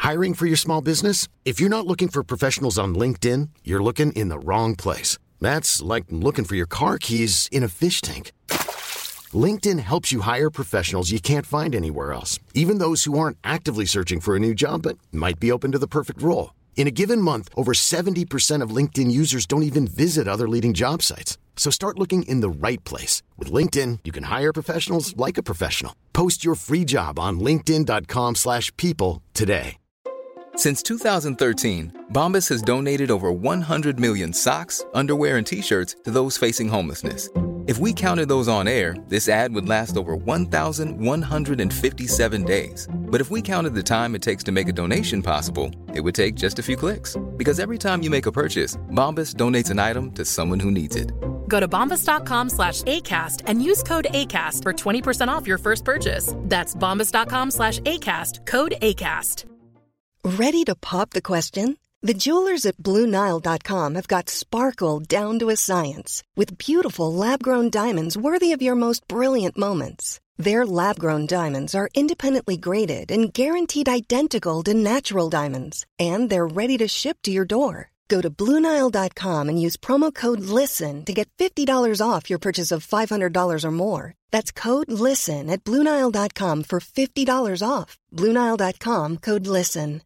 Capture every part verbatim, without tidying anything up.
Hiring for your small business? If you're not looking for professionals on LinkedIn, you're looking in the wrong place. That's like looking for your car keys in a fish tank. LinkedIn helps you hire professionals you can't find anywhere else, even those who aren't actively searching for a new job but might be open to the perfect role. In a given month, over seventy percent of LinkedIn users don't even visit other leading job sites. So start looking in the right place. With LinkedIn, you can hire professionals like a professional. Post your free job on linkedin dot com slash people today. Since two thousand thirteen, Bombas has donated over one hundred million socks, underwear, and T-shirts to those facing homelessness. If we counted those on air, this ad would last over one thousand one hundred fifty-seven days. But if we counted the time it takes to make a donation possible, it would take just a few clicks. Because every time you make a purchase, Bombas donates an item to someone who needs it. Go to bombas.com slash ACAST and use code ACAST for twenty percent off your first purchase. That's bombas.com slash ACAST, code ACAST. Ready to pop the question? The jewelers at Blue Nile dot com have got sparkle down to a science with beautiful lab-grown diamonds worthy of your most brilliant moments. Their lab-grown diamonds are independently graded and guaranteed identical to natural diamonds, and they're ready to ship to your door. Go to Blue Nile dot com and use promo code LISTEN to get fifty dollars off your purchase of five hundred dollars or more. That's code LISTEN at Blue Nile dot com for fifty dollars off. Blue Nile dot com, code LISTEN.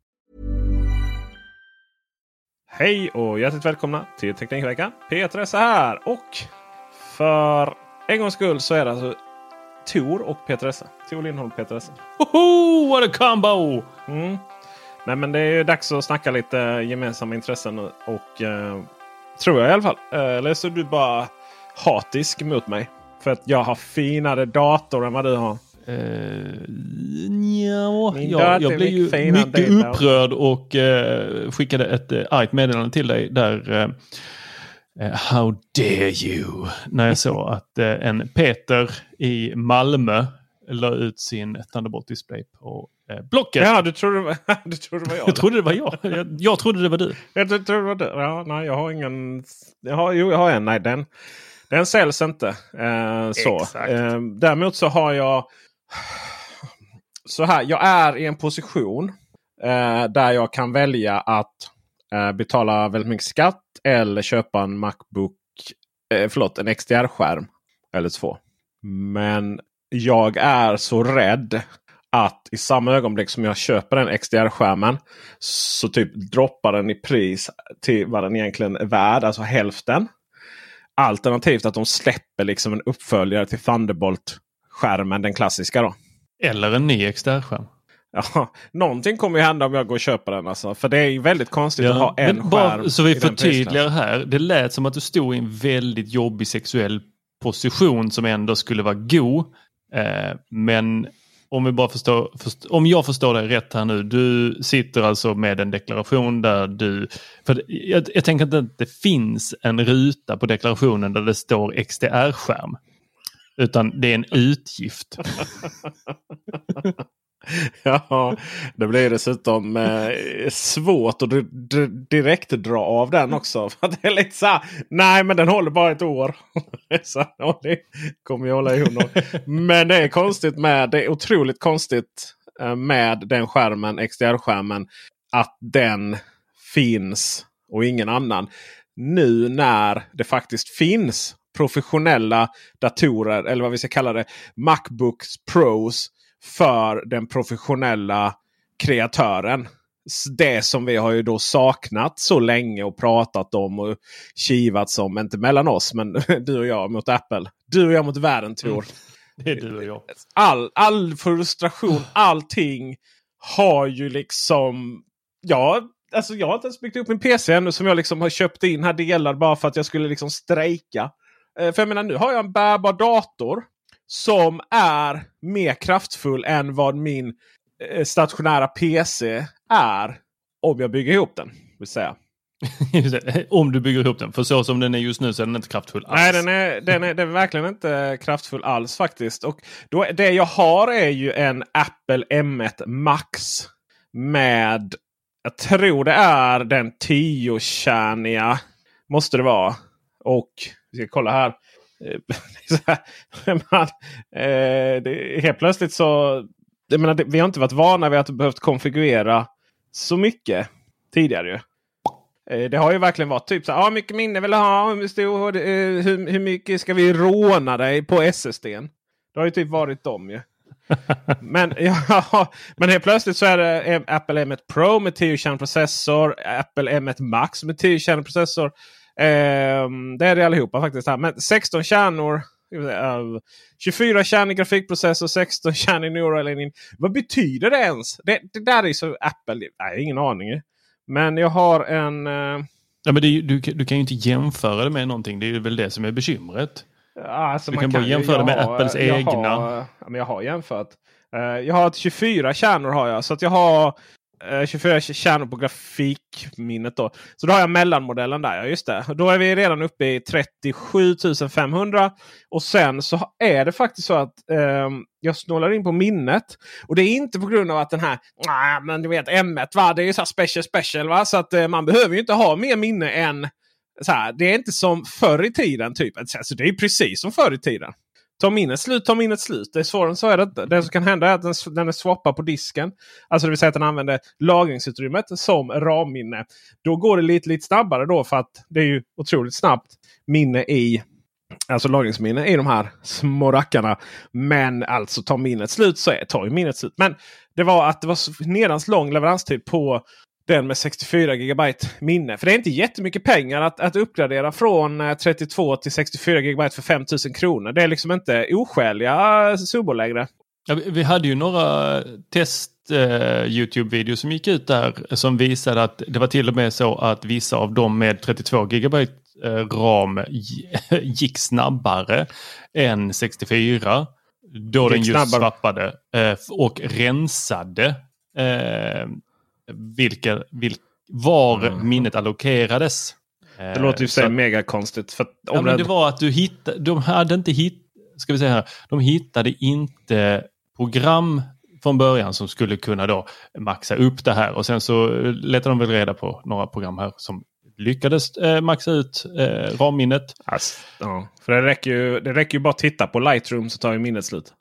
Hej och hjärtligt välkomna till Teknikveckan. Peter är så här, och för en gångs skull så är det alltså Tor och Peter Esse. Tor Lindholm och Peter Esse. Hoho, what a combo! Mm. Nej, men det är ju dags att snacka lite gemensamma intressen och eh, tror jag i alla fall. Eller så är du bara hatisk mot mig för att jag har finare dator än vad du har. Uh, ja, jag, jag blev ju mycket upprörd och uh, skickade ett uh, argt meddelande till dig där uh, uh, how dare you, när jag såg att uh, en Peter i Malmö la ut sin Thunderbolt-display på uh, Blocket. Ja, du trodde, det var, du trodde det var jag. Jag trodde det var jag. jag. Jag trodde det var du. Jag trodde det var du. Ja, nej, jag har ingen... Jag har, jo, jag har en. Nej, den, den säljs inte. Uh, så. Uh, däremot så har jag... Så här, jag är i en position eh, där jag kan välja att eh, betala väldigt mycket skatt eller köpa en MacBook, eh, förlåt, en X D R-skärm eller två. Men jag är så rädd att i samma ögonblick som jag köper en X D R-skärmen så typ droppar den i pris till vad den egentligen är värd, alltså hälften. Alternativt att de släpper liksom en uppföljare till Thunderbolt-skärmen, den klassiska då. Eller en ny X D R-skärm. Ja, någonting kommer ju hända om jag går och köper den. Alltså. För det är ju väldigt konstigt ja, att ha en skärm. Så vi förtydligar här. Det lät som att du stod i en väldigt jobbig sexuell position som ändå skulle vara god. Eh, men om, vi bara förstår, först, om jag förstår det rätt här nu. Du sitter alltså med en deklaration där du... För jag, jag tänker inte att det finns en ruta på deklarationen där det står X D R-skärm. Utan det är en utgift. Ja, det blir dessutom eh, svårt att d- d- direkt dra av den också. För det är lite så här, nej men den håller bara ett år. Så det kommer jag hålla i hundra. Men det är konstigt med, det är otroligt konstigt eh, med den skärmen, X D R-skärmen, att den finns och ingen annan. Nu när det faktiskt finns professionella datorer, eller vad vi ska kalla det, MacBooks Pros för den professionella kreatören. Det som vi har ju då saknat så länge och pratat om och kivat om, inte mellan oss, men du och jag mot Apple. Du och jag mot världen, Tor. Mm. Det är du och jag. All, all frustration, allting har ju liksom... Ja, alltså jag har inte ens byggt upp min P C ännu som jag liksom har köpt in här delar bara för att jag skulle liksom strejka. För jag menar, nu har jag en bärbar dator som är mer kraftfull än vad min stationära P C är om jag bygger ihop den, vill säga. Om du bygger ihop den, för så som den är just nu så är den inte kraftfull alls. Nej, den är, den är, den är verkligen inte kraftfull alls faktiskt. Och då, det jag har är ju en Apple M ett Max med, jag tror det är den tio-kärniga, måste det vara. Och vi ska kolla här. Man, eh, det, helt plötsligt så... Jag menar, det, vi har inte varit vana vid att behövt konfigurera så mycket tidigare ju. Det har ju verkligen varit typ så här, ja, mycket minne vill ha, hur, stor, hur, hur mycket ska vi råna dig på S S D:n? Det har ju typ varit dem ju. men, ja, men helt plötsligt så är det Apple M ett Pro med tio kärnprocessor, Apple M ett Max med tio kärnprocessor. Eh, det är det allihopa faktiskt här. Men sexton kärnor, tjugofyra kärn i grafikprocessor, sexton kärn i Neural Engine. Vad betyder det ens? Det, det där är så Apple, nej, ingen aning. Men jag har en... Uh... Ja, men det, du, du kan ju inte jämföra det med någonting. Det är väl det som är bekymret. Ja, alltså du man kan, kan bara jämföra det med har, Apples jag egna. Har, ja, men jag har jämfört. Uh, jag har tjugofyra kärnor har jag. Så att jag har uh, tjugofyra kärnor på grafikminnet då. Så då har jag mellanmodellen där. Ja, just det. Då är vi redan uppe i trettiosju tusen femhundra. Och sen så är det faktiskt så att um, jag snålar in på minnet. Och det är inte på grund av att den här, nah, men du vet M ett va, det är ju så här special special va. Så att uh, man behöver ju inte ha mer minne än så här. Det är inte som förr i tiden typ. Alltså, det är precis som förr i tiden. Ta minnet slut, ta minnet slut. Det är svårare än så är det inte. Det som kan hända är att den, den är swappad på disken. Alltså det vill säga att den använder lagringsutrymmet som RAM-minne. Då går det lite, lite snabbare då för att det är ju otroligt snabbt minne i, alltså lagringsminne i de här små rackarna. Men alltså tar minnet slut så är, tar ju minnet slut. Men det var att det var nedans lång leveranstid på den med sextiofyra gigabyte minne. För det är inte jättemycket pengar att, att uppgradera från trettiotvå till sextiofyra gigabyte för fem tusen kronor. Det är liksom inte oskäliga summor längre. Ja, vi hade ju några test eh, YouTube-videos som gick ut där som visade att det var till och med så att vissa av dem med trettiotvå gigabyte eh, RAM gick snabbare än sextiofyra. Då gick den just snabbare. Swappade eh, och rensade eh, vilka, vilka, var mm. minnet allokerades. Det låter ju så mega konstigt. För om ja, men det var att du hittade, de hade inte hitt, ska vi säga här, de hittade inte program från början som skulle kunna då maxa upp det här. Och sen så letade de väl reda på några program här som lyckades eh, maxa ut eh, RAM-minnet. Alltså, ja, för det räcker ju, det räcker ju bara att titta på Lightroom så tar ju minnet slut.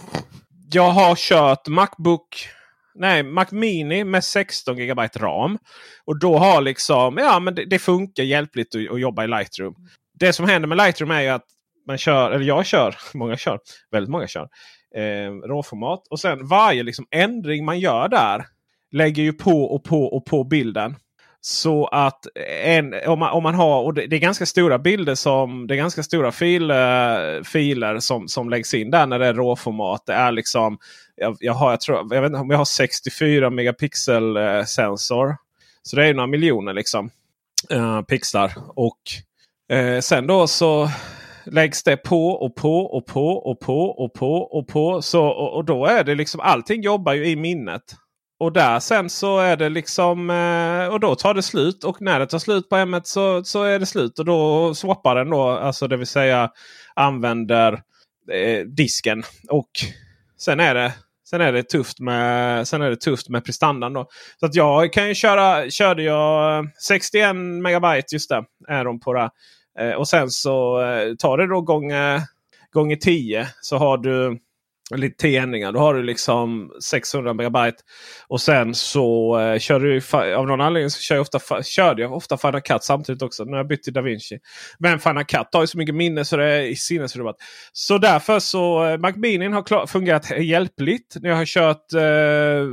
Jag har kört Macbook... Nej, Mac Mini med sexton gigabyte RAM. Och då har liksom, ja men det, det funkar hjälpligt att, att jobba i Lightroom. Det som händer med Lightroom är ju att man kör, eller jag kör, många kör, väldigt många kör, eh, råformat. Och sen varje liksom ändring man gör där lägger ju på och på och på bilden. Så att en, om, man, om man har, och det, det är ganska stora bilder som, det är ganska stora fil, uh, filer som, som läggs in där när det är råformat. Det är liksom, jag, jag har, jag tror, jag vet inte om jag har sextiofyra megapixel uh, sensor. Så det är ju några miljoner liksom uh, pixlar. Och uh, sen då så läggs det på och på och på och på och på och på. Så, och, och då är det liksom, allting jobbar ju i minnet. Och där sen så är det liksom, och då tar det slut. Och när det tar slut på M ett så, så är det slut. Och då swappar den då, alltså det vill säga använder eh, disken. Och sen är det, sen är det tufft med, sen är det tufft med prestandan då. Så att jag kan ju köra, körde jag sextioen megabyte, just det, är de på det. Eh, och sen så eh, tar det då gånger, gånger tio så har du lite tio ändringar. Då har du liksom sexhundra megabyte. Och sen så eh, kör du, av någon anledning så kör jag ofta, körde jag ofta Final Cut samtidigt också. När jag bytte till DaVinci. Men Final Cut har ju så mycket minne så det är i sinnesrubbat. Så därför så eh, Mac Mini har klar, fungerat hjälpligt. När jag har kört eh,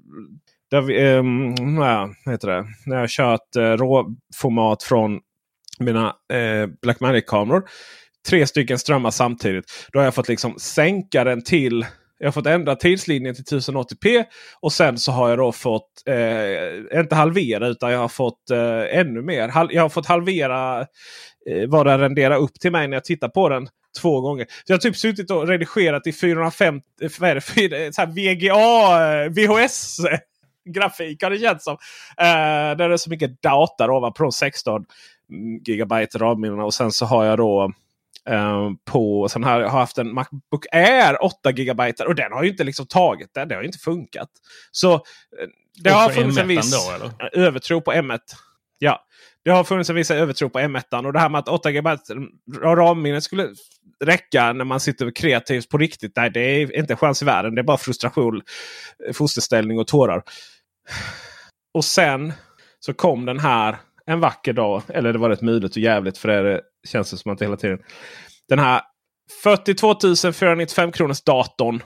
där vi, eh, ja, heter det? När jag har kört eh, råformat från mina eh, Blackmagic-kameror. Tre stycken strömmar samtidigt. Då har jag fått liksom sänka den till. Jag har fått ändra tidslinjen till tusen åttio p. Och sen så har jag då fått. Eh, inte halvera utan jag har fått eh, ännu mer. Hal- jag har fått halvera. Eh, vad det renderar upp till mig när jag tittar på den. Två gånger. Så jag har typ suttit och redigerat i fyrahundrafemtio. Vad är det? Så här V G A. V H S. Grafik har det känts som. Eh, där är det så mycket data då, på sexton gigabyte RAM-minnena. Och sen så har jag då. Uh, på sån här, jag har haft en Macbook Air åtta gigabyte och den har ju inte liksom tagit det. Det har ju inte funkat. Så uh, det och har funnits en viss då, eller? övertro på M ett. Ja, det har funnits en viss övertro på M ett. Och det här med att åtta gigabyte RAM-minnet skulle räcka när man sitter kreativt på riktigt. Nej, det är inte en chans i världen. Det är bara frustration, fosterställning och tårar. och sen så kom den här en vacker dag. Eller det var rätt mycket och jävligt för det känns det som att det hela tiden. Den här fyrtiotvå tusen fyrahundranittiofem kronors datorn.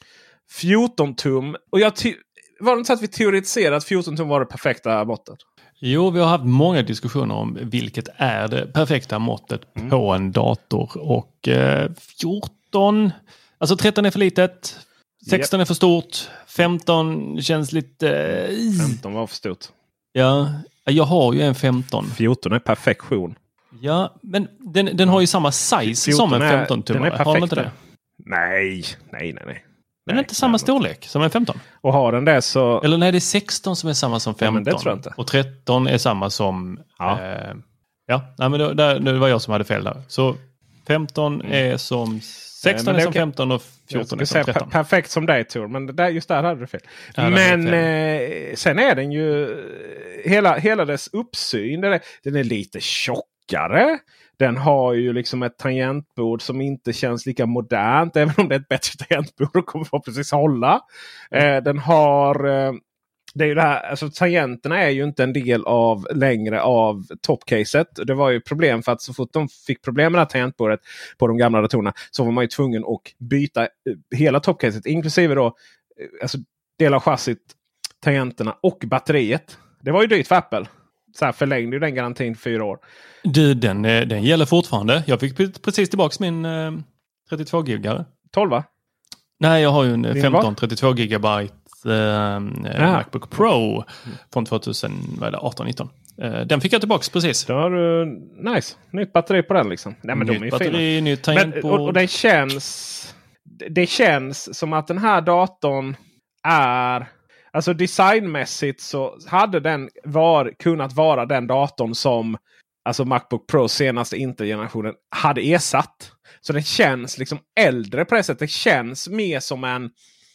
fjorton tum. Och jag ty- var det inte så att vi teoretiserade att fjorton tum var det perfekta måttet? Jo, vi har haft många diskussioner om vilket är det perfekta måttet mm. på en dator. Och eh, fjorton, alltså tretton är för litet, sexton yep. är för stort, femton känns lite... Eh, femton var för stort. Ja, jag har ju en femton. fjorton är perfektion. Ja, men den, den har ju samma size som en femton tum. Den är perfekt. Har den inte det? Nej, nej, nej, nej. Den är inte samma storlek som en femton. Och har den det så... Eller nej, det är sexton som är samma som femton. Ja, det tror jag inte. Och tretton är samma som... Ja, eh, ja nej, men det, det, det var jag som hade fel där. Så femton mm. är som... sexton är som okay. femton och fjorton är som tretton. Per- perfekt som dig, Tor. Men det där, just där hade du fel. Ja, men fel. Eh, sen är den ju... Hela, hela dess uppsyn. Den är, den är lite tjockare. Den har ju liksom ett tangentbord som inte känns lika modernt. Även om det är ett bättre tangentbord och kommer förhoppningsvis hålla. Eh, den har... Eh, det är ju det här, alltså tangenterna är ju inte en del av längre av topcaset. Det var ju problem för att så fort de fick problem med det här tangentbordet på de gamla datorerna så var man ju tvungen att byta hela topcaset. Inklusive då alltså del av chassit, tangenterna och batteriet. Det var ju dyrt för Apple. Så här förlängde ju den garantin för fyra år. Du, den, den gäller fortfarande. Jag fick precis tillbaka min eh, trettiotvå gigar. tolv va? Nej, jag har ju en femton trettiotvå gigabyte eh, Macbook Pro mm. från tjugoarton nitton. Eh, den fick jag tillbaka precis. Då har du, nice. Nytt batteri på den liksom. Nej, men nytt de är batteri, fina. nytt tangentbord. Men, och, och det känns det känns som att den här datorn är... Alltså designmässigt så hade den var, kunnat vara den datorn som alltså Macbook Pro senaste Intel-generationen hade ersatt. Så den känns liksom äldre på det sättet. Det känns mer som en...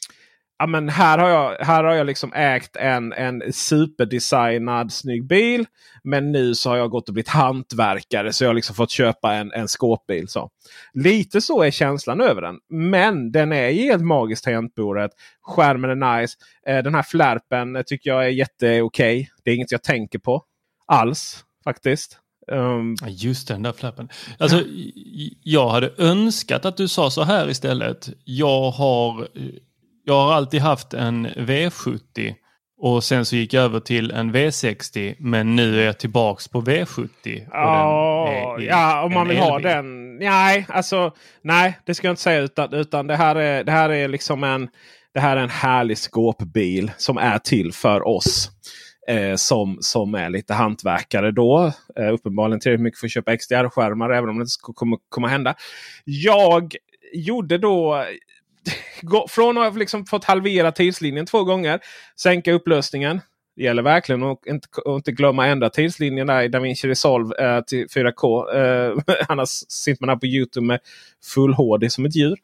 Ja, men här har jag, här har jag liksom ägt en, en superdesignad snygg bil. Men nu så har jag gått och blivit hantverkare. Så jag har liksom fått köpa en, en skåpbil. Så. Lite så är känslan över den. Men den är helt magiskt tangentbordet. Skärmen är nice. Eh, den här flärpen tycker jag är jätteokej. Det är inget jag tänker på. Alls faktiskt. Um, Just den där flärpen. Alltså, ja. Jag hade önskat att du sa så här istället. Jag har... Jag har alltid haft en V sjuttio och sen så gick jag över till en V sextio men nu är jag tillbaks på V sjuttio. Oh, ja, om man vill ha den. Nej, alltså nej, det ska jag inte säga utan, utan det här är det här är liksom en det här är en härlig skåpbil som är till för oss. Eh, som, som är lite hantverkare då. Eh, uppenbarligen tillräckligt mycket för att köpa X D R-skärmar även om det inte kommer komma hända. Jag gjorde då från att ha liksom fått halvera tidslinjen två gånger. Sänka upplösningen. Det gäller verkligen att inte, att inte glömma ändra tidslinjen där i DaVinci Resolve eh, till fyra K. Eh, annars sitter man här på YouTube med full H D som ett djur.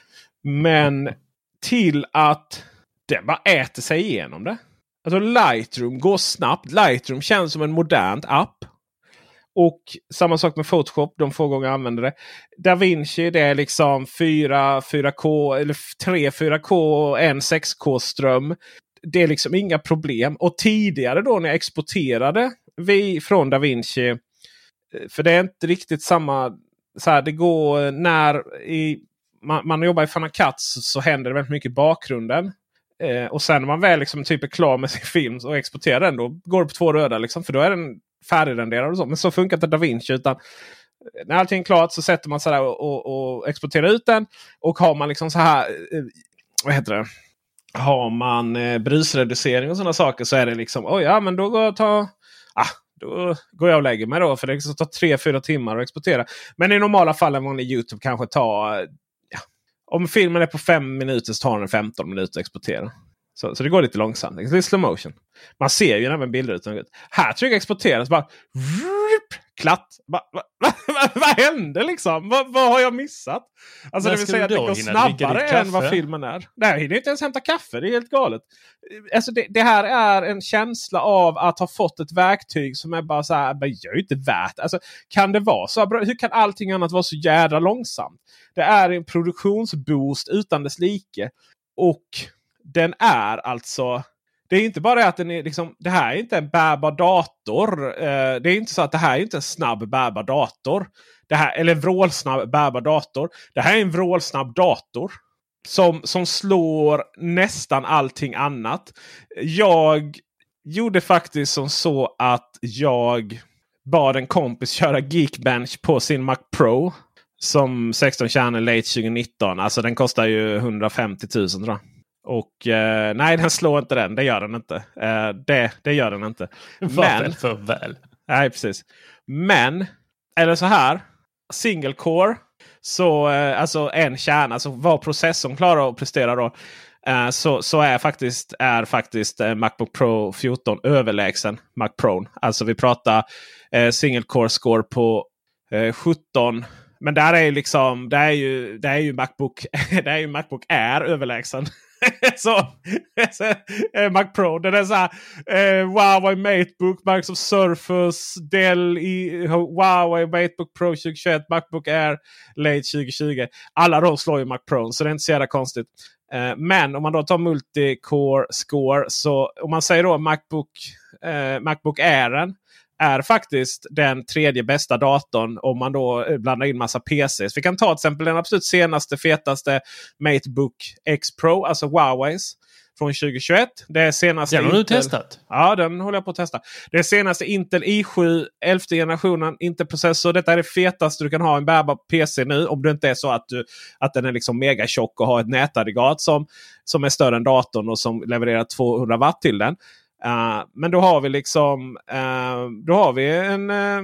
Men till att den bara äter sig igenom det. Alltså Lightroom går snabbt. Lightroom känns som en modern app. Och samma sak med Photoshop. De få gånger jag använder det. DaVinci det är liksom fyra, fyra K eller tre fyra K en sex K ström. Det är liksom inga problem. Och tidigare då när jag exporterade vi från DaVinci. För det är inte riktigt samma. Så här, det går när i, man, man jobbar i Final Cut så, så händer det väldigt mycket i bakgrunden. Eh, och sen när man väl liksom typ är klar med sin film och exporterar den då går det på två röda liksom. För då är den färdigrenderad och så. Men så funkar inte DaVinci utan när allting är klart så sätter man sådär och, och, och exporterar ut den. Och har man liksom så här, eh, vad heter det? Har man eh, brusreducering och sådana saker så är det liksom, oj ja men då går jag ta, ah, då går jag och lägger mig då. För det tar tre, fyra timmar att exportera. Men i normala fall en vanlig YouTube kanske tar, ja, om filmen är på fem minuter så tar den femton minuter att exportera. Så, så det går lite långsamt. Det är slow motion. Man ser ju när bilder ut. Här trycker jag exportera så bara rup, klatt. Vad va, va, va, va hände liksom? Vad va har jag missat? Alltså när det vill säga att det går snabbare än vad filmen är. Nej, jag hinner inte ens hämta kaffe. Det är helt galet. Alltså det, det här är en känsla av att ha fått ett verktyg som är bara så här, men jag är ju inte värt. Alltså kan det vara så bra? Hur kan allting annat vara så jävla långsamt? Det är en produktionsboost utan dess like. Och den är alltså det är inte bara det att den är liksom, det här är inte en bärbar dator. Eh, det är inte så att det här är inte en snabb bärbar dator. Det här, eller en vrålsnabb bärbar dator. Det här är en vrålsnabb dator. Som, som slår nästan allting annat. Jag gjorde faktiskt som så att jag bad en kompis köra Geekbench på sin Mac Pro. Som sexton kärnor late tjugonitton. Alltså den kostar ju hundrafemtio tusen tror jag. Och eh, nej, den slår inte den. Det gör den inte. Eh, det, det gör den inte. Men för väl. Nej, precis. Men, eller så här. Single core. Så eh, alltså en kärna. Alltså vad processorn klarar att prestera då. Eh, så, så är faktiskt, är faktiskt eh, Macbook Pro fjorton överlägsen Mac Pro. Alltså vi pratar eh, single core score på eh, sjutton. Men där är ju liksom, det är ju, det är ju Macbook, det är ju Macbook Air överlägsen. så, så eh, Mac Pro, det är så här eh, Huawei MateBook, Microsoft Surface, Dell i Huawei MateBook Pro tjugohundratjugoett, Macbook Air Late tjugohundratjugo. Alla de slår ju Mac Pro, så det är inte så jävla konstigt. Eh, men om man då tar multi-core score, så om man säger då Macbook eh, Macbook Airen är faktiskt den tredje bästa datorn om man då blandar in massa P Cs. Vi kan ta till exempel den absolut senaste, fetaste MateBook X Pro, alltså Huaweis från tjugohundratjugoett. Det är senaste den har du Intel... testat? Ja, den håller jag på att testa. Det är senaste Intel i sju, elfte generationen, Intel-processor. Detta är det fetaste du kan ha en bärbar P C nu. Om det inte är så att, du, att den är liksom mega tjock och har ett nätaggregat som, som är större än datorn och som levererar tvåhundra watt till den. Uh, men då har vi liksom uh, då har vi en, uh,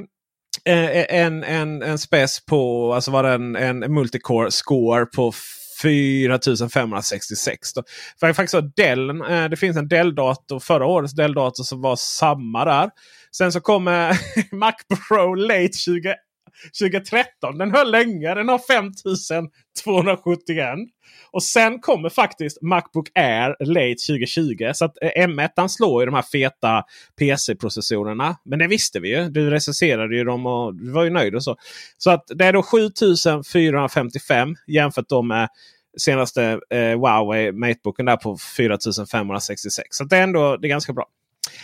en, en, en spec på, alltså var en, en multicore score på fyra tusen femhundrasextiosex. Då. För jag faktiskt har Dell, uh, det finns en Dell-dator, förra årets Dell-dator som var samma där. Sen så kommer Mac Pro Late tjugo tjugotretton. Den höll länge, den har fem tusen tvåhundrasjuttioen. Och sen kommer faktiskt Macbook Air Late tjugohundratjugo. Så att M ett slår ju de här feta P C-processorerna. Men det visste vi ju. Du recenserade ju dem och du var ju nöjd och så. Så att det är då sju tusen fyrahundrafemtiofem jämfört då med senaste eh, Huawei MateBooken där på fyra tusen femhundrasextiosex. Så det är ändå det är ganska bra.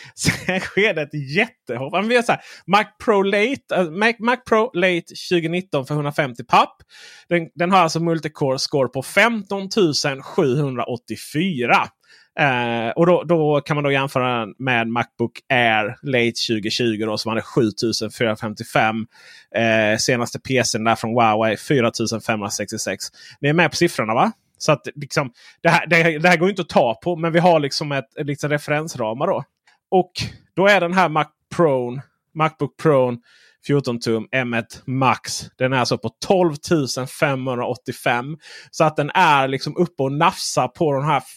Sen sker det ett jättehopp. Vi har så här, Mac Pro Late, uh, Mac, Mac Pro Late tjugonitton för hundrafemtio papp. Den, den har alltså multicore score på femton tusen sjuhundraåttiofyra. Uh, och då, då kan man då jämföra med Macbook Air Late tjugohundratjugo då, som hade sju tusen fyrahundrafemtiofem. Uh, senaste P C:n där från Huawei fyra tusen femhundrasextiosex. Ni är med på siffrorna, va? Så att liksom, det, här, det, det här går inte att ta på, men vi har liksom ett, ett liksom referensramar då. Och då är den här Mac Pro, Macbook Pro fjorton tum M ett Max. Den är alltså på tolv tusen femhundraåttiofem. Så att den är liksom uppe och nafsar på den här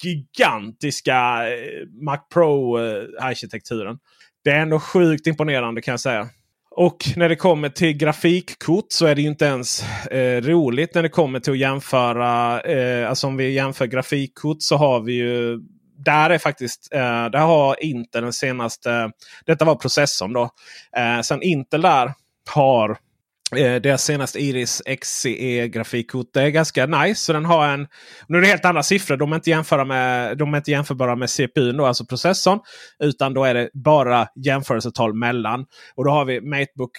gigantiska Mac Pro-arkitekturen. Det är ändå sjukt imponerande, kan jag säga. Och när det kommer till grafikkort så är det ju inte ens eh, roligt när det kommer till att jämföra. Eh, alltså om vi jämför grafikkort så har vi ju... Där är faktiskt, eh, där har Intel den senaste, detta var processorn då. Eh, sen Intel där har eh, deras senaste Iris X C E-grafikkort. Det är ganska nice. Så den har en, nu är det helt andra siffror. De är inte, jämföra med, de är inte jämförbara med C P U då, alltså processorn. Utan då är det bara jämförelsetal mellan. Och då har vi MateBook,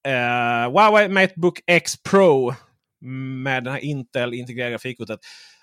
eh, Huawei MateBook X Pro med den här Intel integrerade grafikkortet.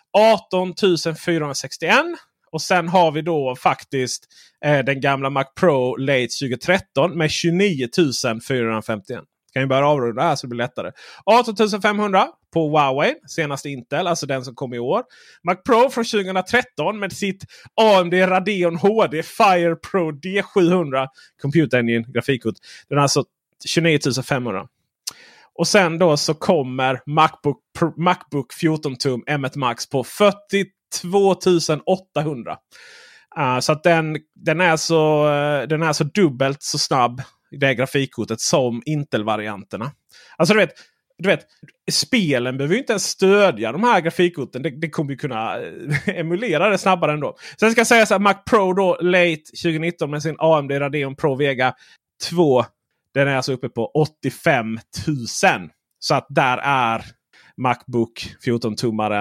arton tusen fyrahundrasextioen. Och sen har vi då faktiskt eh, den gamla Mac Pro Late tjugotretton med tjugonio tusen fyrahundrafemtioen. Kan ju börja avrunda här så det blir lättare. arton tusen femhundra på Huawei, senaste Intel, alltså den som kom i år. Mac Pro från tjugotretton med sitt A M D Radeon H D Fire Pro D sjuhundra Computer Engine grafikkort. Den är alltså tjugonio tusen femhundra. Och sen då så kommer Macbook, Pro, Macbook fjorton tum M ett Max på fyrtiotvå tusen åttahundra. Uh, så att den, den, är så, uh, den är så dubbelt så snabb i det grafikkortet som Intel-varianterna. Alltså du vet, du vet, spelen behöver ju inte ens stödja de här grafikkorten. Det, det kommer ju kunna emulera det snabbare ändå. Sen ska jag säga så här, Mac Pro då Late tjugonitton med sin A M D Radeon Pro Vega två. Den är alltså uppe på åttiofem tusen. Så att där är Macbook fjorton tummaren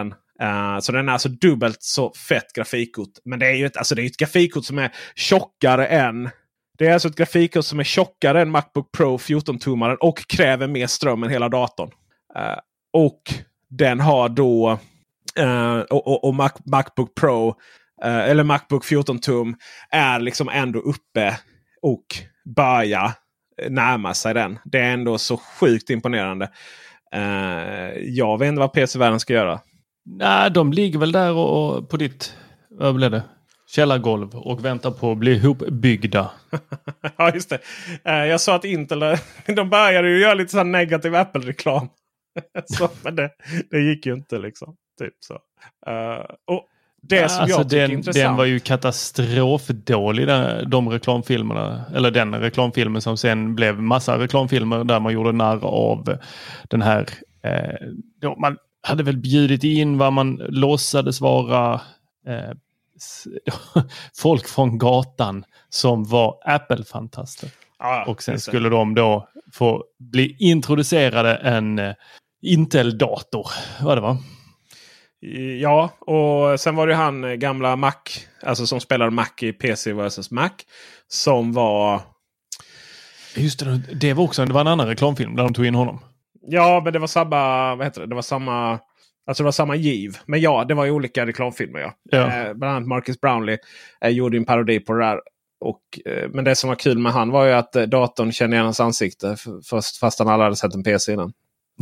Uh, så den är alltså dubbelt så fett grafikkort. Men det är ju ett, alltså det är ett grafikkort som är tjockare än... Det är alltså ett grafikkort som är tjockare än Macbook Pro fjorton-tummaren och kräver mer ström än hela datorn. Uh, och den har då... Uh, och och, och Mac, Macbook Pro uh, eller Macbook fjorton-tum är liksom ändå uppe och börjar närma sig den. Det är ändå så sjukt imponerande. Uh, jag vet inte vad P C-världen ska göra. Nej, de ligger väl där och, och på ditt, vad blev det? Källargolv och väntar på att bli ihopbyggda. Ja, just det. Uh, jag sa att Intel, de började ju göra lite sån negativ Apple-reklam. så, men det, det gick ju inte liksom. Typ så. Uh, och det ja, som alltså jag tycker den, är intressant. Den var ju katastrofdålig, de reklamfilmerna. Eller den reklamfilmen som sen blev massa reklamfilmer där man gjorde narr av den här... Eh, då man hade väl bjudit in vad man låtsades vara eh, folk från gatan som var Apple-fantaster. Ja, och sen skulle de då få bli introducerade en eh, Intel-dator. Vad det var? Ja, och sen var det han gamla Mac, alltså som spelade Mac i P C versus Mac, som var... Just det, det var också det var en annan reklamfilm där de tog in honom. Ja, men det var samma, vad heter det? Det var samma, alltså det var samma giv. Men ja, det var ju olika reklamfilmer, ja. ja. Eh, bland annat Marcus Brownlee eh, gjorde en parodi på det där. Och, eh, men det som var kul med han var ju att eh, datorn kände igen hans ansikte först, fast han aldrig hade sett en P C innan.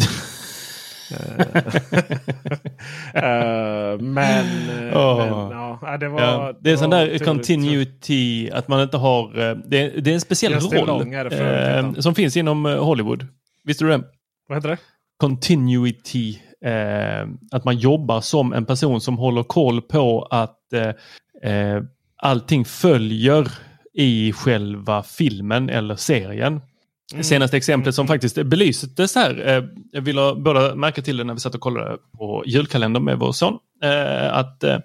uh, men, oh. men ja, det var... Ja, det är sån där turligt, continuity att man inte har... Det är, det är en speciell roll lång, eh, som finns inom Hollywood. Visste du det? Vad heter det? Continuity. Eh, att man jobbar som en person som håller koll på att eh, allting följer i själva filmen eller serien. Mm. Senaste exemplet som faktiskt belystes här. Eh, jag ville båda märka till det när vi satt och kollade på julkalendern med vår son. Eh, att... Eh,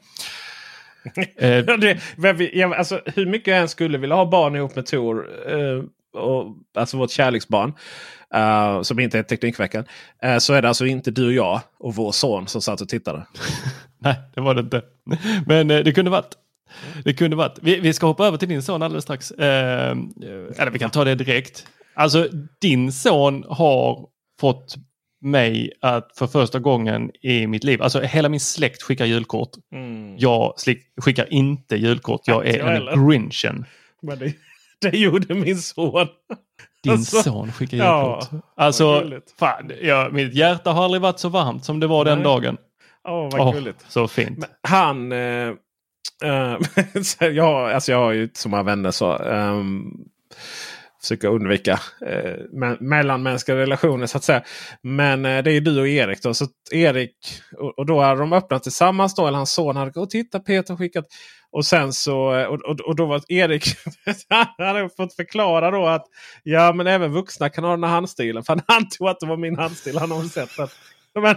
det, jag, alltså, hur mycket jag än skulle vilja ha barn ihop med Tor, eh, och, alltså vårt kärleksbarn, uh, som inte är Teknikveckan, uh, så är det alltså inte du och jag och vår son som satt och tittade. Nej, det var det inte. Men eh, det kunde varit. Det kunde varit. Vi, vi ska hoppa över till din son alldeles strax. Eh, eller vi kan ta det direkt. Alltså, din son har fått mig att för första gången i mitt liv, alltså hela min släkt skickar julkort. Mm. Jag skickar inte julkort. Jag är en grinchen. Men det, det gjorde min son. Din alltså, son skickar julkort. Ja, alltså, fan, jag, mitt hjärta har aldrig varit så varmt som det var den Nej. dagen. Åh, vad oh, gulligt. Så fint. Men han... Eh, uh, jag, alltså jag har ju inte så många vänner så... Um, försöka undvika eh, me- mellanmänskliga relationer så att säga. Men eh, det är ju du och Erik då. Så Erik, och, och då hade de öppnat tillsammans då. Eller hans son hade gått och titta, Peter skickat. Och sen så, och, och, och då var Erik, han hade fått förklara då att ja, men även vuxna kan ha den här handstilen. För han tog att det var min handstil, han har sett att men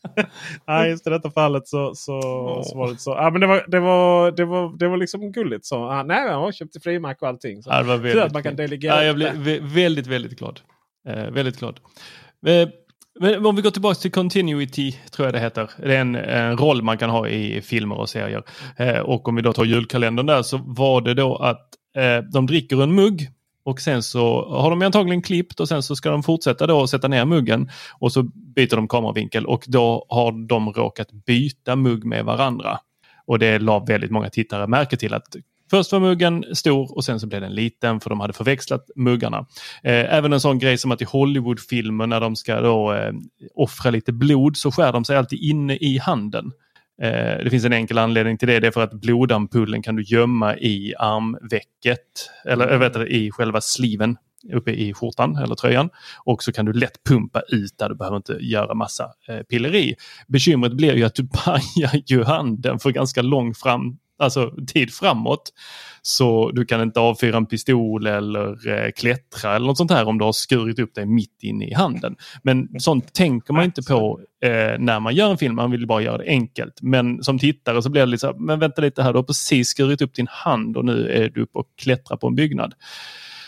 nej, just i detta fallet så, så, oh. så var det så. Ja, men det var, det var, det var, det var liksom gulligt. Så, ah, nej, jag har köpt i frimärke och allting. Så, ja, det var väldigt, att man kan delegera. Ja, jag blev vä- väldigt, väldigt glad. Eh, väldigt glad. Eh, men om vi går tillbaka till continuity, tror jag det heter. Det är en, en roll man kan ha i filmer och serier. Eh, och om vi då tar julkalendern där så var det då att eh, de dricker en mugg. Och sen så har de antagligen klippt och sen så ska de fortsätta då och sätta ner muggen. Och så byter de kameravinkel och då har de råkat byta mugg med varandra. Och det la väldigt många tittare märke till att först var muggen stor och sen så blev den liten för de hade förväxlat muggarna. Eh, även en sån grej som att i Hollywoodfilmer när de ska då eh, offra lite blod så skär de sig alltid inne i handen. Eh, det finns en enkel anledning till det. Det är för att blodampullen kan du gömma i armvecket eller jag vet inte, i själva sliven uppe i skjortan eller tröjan. Och så kan du lätt pumpa ut där. Du behöver inte göra massa eh, pilleri. Bekymret blir ju att du pajar ju handen för ganska lång fram, alltså tid framåt. Så du kan inte avfyra en pistol eller eh, klättra eller något sånt här om du har skurit upp dig mitt inne i handen. Men sånt tänker man inte på eh, när man gör en film. Man vill bara göra det enkelt. Men som tittare så blir det lite så här, men vänta lite här, du har precis skurit upp din hand och nu är du uppe och klättrar på en byggnad.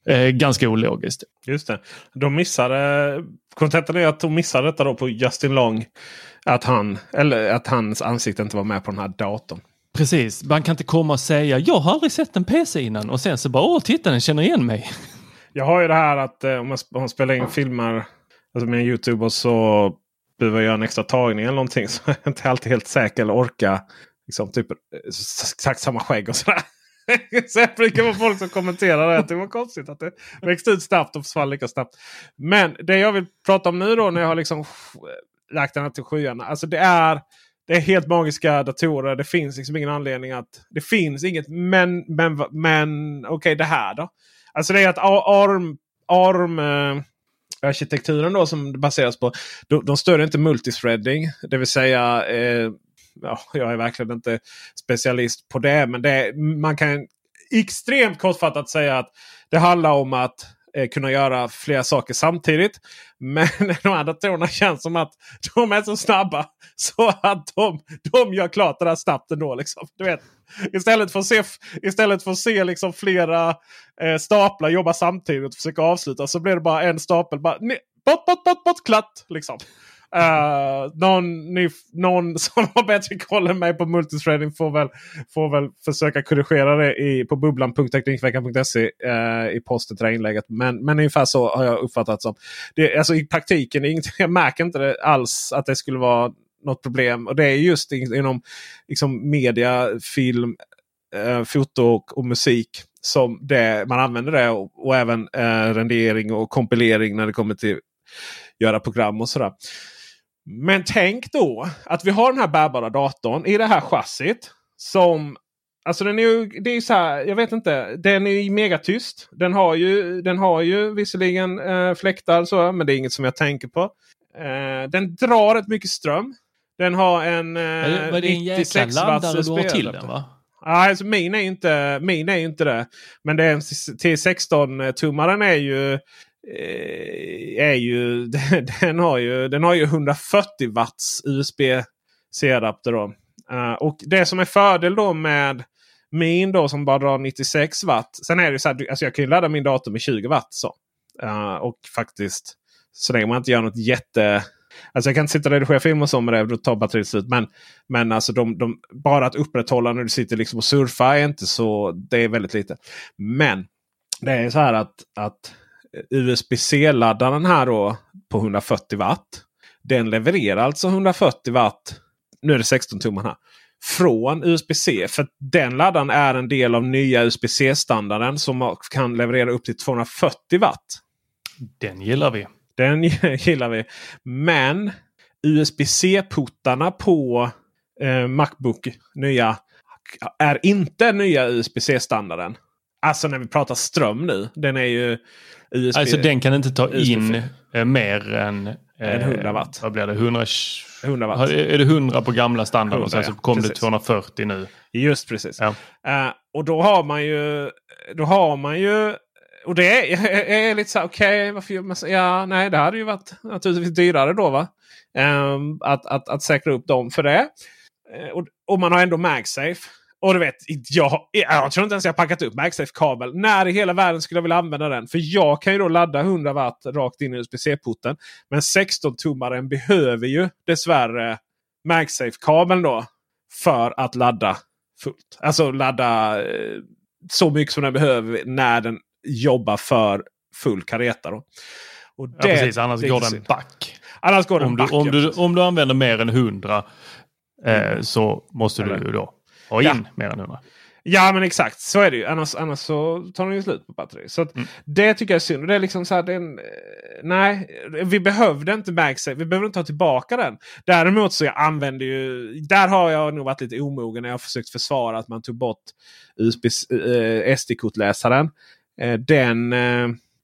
Eh, ganska ologiskt. Just det. De missade... Kontentan är att de missade detta då på Justin Long. Att, han, eller att hans ansikte inte var med på den här datorn. Precis. Man kan inte komma och säga jag har aldrig sett en P C innan. Och sen så bara, åh titta den känner igen mig. Jag har ju det här att eh, om, man, om man spelar in filmer alltså med YouTube och så behöver jag göra en extra tagning eller någonting. Så är jag inte alltid helt säker eller orka liksom typ exakt samma skägg och sådär. Så jag brukar vara folk som kommenterar det. Att det var konstigt att det växte ut snabbt och försvann lika snabbt. Men det jag vill prata om nu då när jag har liksom lagt den här till skyarna. Alltså det är, det är helt magiska datorer. Det finns liksom ingen anledning att... Det finns inget men, men, men okej okay, det här då. Alltså det är att ARM... ARM äh, arkitekturen då som det baseras på. De, de stöder inte multithreading. Det vill säga... Eh, ja, jag är verkligen inte specialist på det. Men det, man kan extremt kortfattat säga att det handlar om att eh, kunna göra flera saker samtidigt. Men de här datorerna känns som att de är så snabba så att de, de gör klart det där snabbt ändå. Liksom. Du vet, istället för att se, istället för att se liksom flera eh, staplar jobba samtidigt och försöka avsluta så blir det bara en stapel. Bara, ne, bort, bort, bort, bort, klatt. Liksom. Uh, någon, ni, någon som har bättre koll än mig på multithreading får väl, får väl försöka korrigera det i, på bubblan punkt teknikveckan punkt se uh, i posten till det här inlägget. Men, men ungefär så har jag uppfattat som. Det, alltså i praktiken, inget, jag märker inte det alls att det skulle vara något problem. Och det är just inom liksom media, film, uh, foto och, och musik som det, man använder det. Och, och även uh, rendering och kompilering när det kommer till göra program och sådär. Men tänk då att vi har den här bärbara datorn i det här chassit som alltså den är ju, det är ju så här, jag vet inte, den är ju megatyst. Den har ju den har ju visserligen eh, fläktar så, men det är inget som jag tänker på. Eh, den drar ett mycket ström. Den har en eh, är det, det nittiosex watts U S B till den, va? Ja, alltså min är inte min är inte det, men det är en T sexton tummaren är ju är ju den har ju den har ju hundrafyrtio watts U S B-C-adapter då. Uh, och det som är fördel då med min då som bara drar nittiosex watt. Sen är det ju så här, alltså jag kan ju ladda min dator med tjugo watt så. Uh, och faktiskt så länge man inte gör något jätte alltså jag kan inte sitta och redigera film och så med det, då tar batteriet slut. Men, men alltså de, de, bara att upprätthålla när du sitter liksom och surfar är inte så, det är väldigt lite. Men det är så här att, att U S B C-laddaren här då på hundrafyrtio watt. Den levererar alltså hundrafyrtio watt. Nu är det sexton tummar här. Från U S B C. För den laddaren är en del av nya U S B C-standarden som kan leverera upp till tvåhundrafyrtio watt. Den gillar vi. Den gillar vi. Men U S B C-puttarna på eh, Macbook nya är inte nya U S B C-standarden. Alltså när vi pratar ström nu. Den är ju U S B. Alltså den kan inte ta in eh, mer än eh, hundra watt. Vad blir det? hundra, hundra watt. Är det hundra på gamla standard hundra, och sen så kom ja, det tvåhundrafyrtio nu. Just precis. Ja. Uh, och då har man ju då har man ju och det är, är, är lite så okej, okay, varför gör man så? Ja, nej, det hade ju varit naturligtvis dyrare då va? Um, att, att, att säkra upp dem för det. Uh, och, och man har ändå MagSafe. Och du vet, jag, jag tror inte ens jag har packat upp MagSafe-kabel. När i hela världen skulle jag vilja använda den? För jag kan ju då ladda hundra watt rakt in i U S B C-porten. Men sexton-tummaren behöver ju dessvärre MagSafe-kabeln då. För att ladda fullt. Alltså ladda eh, så mycket som den behöver när den jobbar för full kareta då. Och det, ja, precis. Annars går den back. Annars går den om, back. Du, om, du, om du använder mer än hundra eh, så måste Eller? du ju då ha in ja. mer än hundra. Ja, men exakt. Så är det ju. Annars, annars så tar den ju slut på batteri. Så att mm. det tycker jag är synd. Och det är liksom så här, det är en, nej, vi behövde inte MagSafe. Vi behöver inte ta tillbaka den. Däremot så jag använder ju, där har jag nog varit lite omogen när jag har försökt försvara att man tog bort U S B, eh, S D-kortläsaren. Eh, den, eh,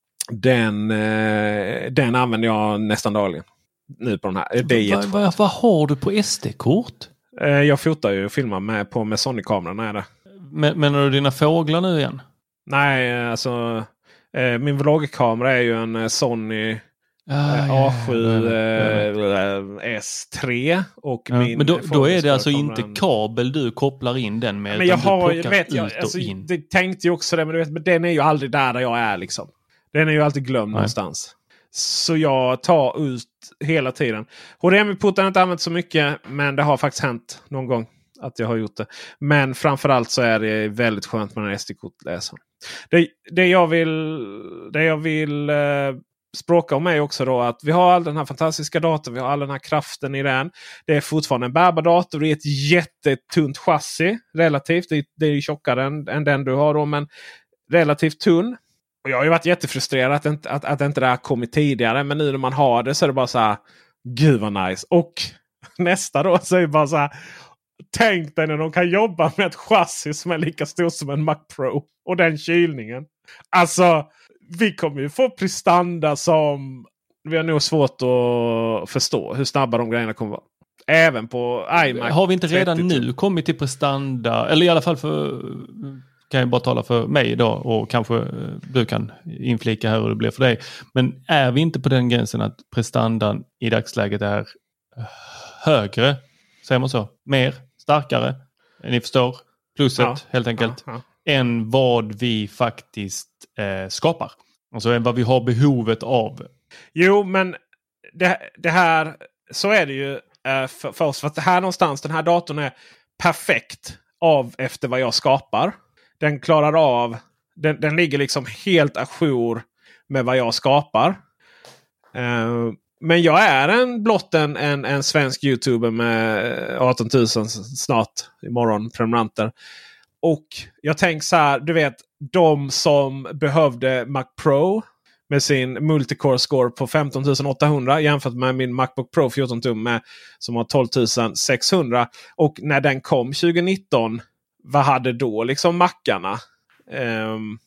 den, eh, den använder jag nästan dagligen. Nu på den här. Det är vad, vad, vad har du på S D-kort? Eh, jag fotar ju och filmar med, på, med Sony-kameran. Är det. Men, menar du dina fåglar nu igen? Nej, alltså eh, min vloggkamera är ju en Sony Ah, A sju eh, S tre och ja, min... Men då, då är det alltså inte en... kabel du kopplar in den med. Men jag har du vet jag, ut alltså, och in. det tänkte ju också det, men du vet, men den är ju aldrig där där jag är liksom. Den är ju alltid glömd Nej. någonstans. Så jag tar ut hela tiden. H D M I-porten har inte använt så mycket, men det har faktiskt hänt någon gång att jag har gjort det. Men framförallt så är det väldigt skönt med den S D-kortläsaren. Det, det jag vill, det jag vill eh, språka om är också då att vi har all den här fantastiska datorn, vi har all den här kraften i den. Det är fortfarande en bärbar dator, det är ett jättetunt chassi relativt. Det, det är ju tjockare än, än den du har då, men relativt tunn. Och jag har ju varit jättefrustrerad att, att, att, att inte det här kommit tidigare. Men nu när man har det så är det bara så här, gud vad nice. Och nästa då så är det bara så här, tänk dig när de kan jobba med ett chassi som är lika stort som en Mac Pro. Och den kylningen. Alltså, vi kommer ju få prestanda som vi har nog svårt att förstå hur snabba de grejerna kommer vara. Även på iMac. Har vi inte redan trettio nu kommit till prestanda, eller i alla fall för... kan jag bara tala för mig idag och kanske du kan inflika här hur det blir för dig. Men är vi inte på den gränsen att prestandan i dagsläget är högre, säger man så, mer, starkare, ni förstår, pluset ja, helt enkelt, ja, ja. än vad vi faktiskt eh, skapar. Alltså än vad vi har behovet av. Jo, men det, det här, så är det ju eh, för, för oss. För att det här någonstans, den här datorn är perfekt av efter vad jag skapar. Den klarar av, den, den ligger liksom helt ajour med vad jag skapar. Uh, men jag är en blott en, en, en svensk YouTuber med arton tusen snart imorgon prenumeranter. Och jag tänker så här, du vet, de som behövde Mac Pro med sin multicore score på femton tusen åttahundra jämfört med min Macbook Pro fjorton tum med, som har tolv tusen sexhundra. Och när den kom tjugonitton, vad hade då liksom mackarna? Um,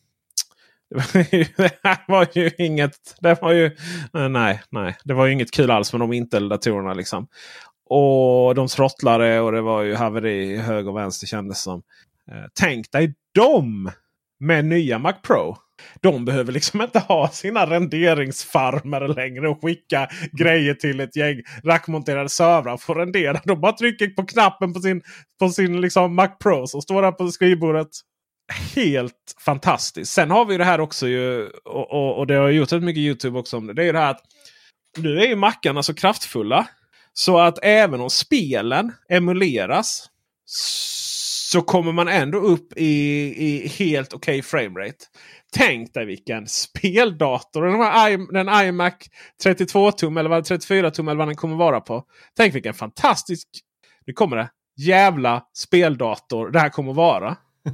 det var ju inget, det var ju nej, nej, det var ju inget kul alls med de Intel-datorerna liksom. Och de throttlade och det var ju haveri höger och vänster kändes som. Uh, tänk dig dem med nya Mac Pro. De behöver liksom inte ha sina renderingsfarmer längre och skicka grejer till ett gäng rackmonterade servrar för att rendera. De bara trycker på knappen på sin, på sin liksom Mac Pro som står där på skrivbordet. Helt fantastiskt. Sen har vi det här också ju, och, och, och det har gjort ett mycket YouTube också om det. Det är ju det här att nu är ju mackarna så kraftfulla så att även om spelen emuleras så kommer man ändå upp i, i helt okej okay framerate. Tänk dig vilken speldator. Den, här, den iMac trettiotvå tum eller trettiofyra tum eller vad den kommer vara på. Tänk vilken fantastisk, nu kommer det, jävla speldator det här kommer vara.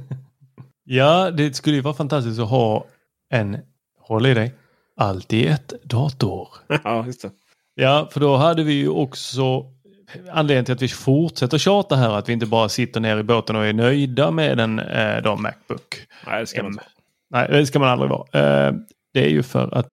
Ja, det skulle ju vara fantastiskt att ha en, håll i dig, alltid ett dator. Ja, just det. Ja, för då hade vi ju också anledningen till att vi fortsätter tjata här, att vi inte bara sitter ner i båten och är nöjda med en eh, då Macbook. Nej, det ska man inte. Nej, det ska man aldrig vara. Uh, det är ju för att...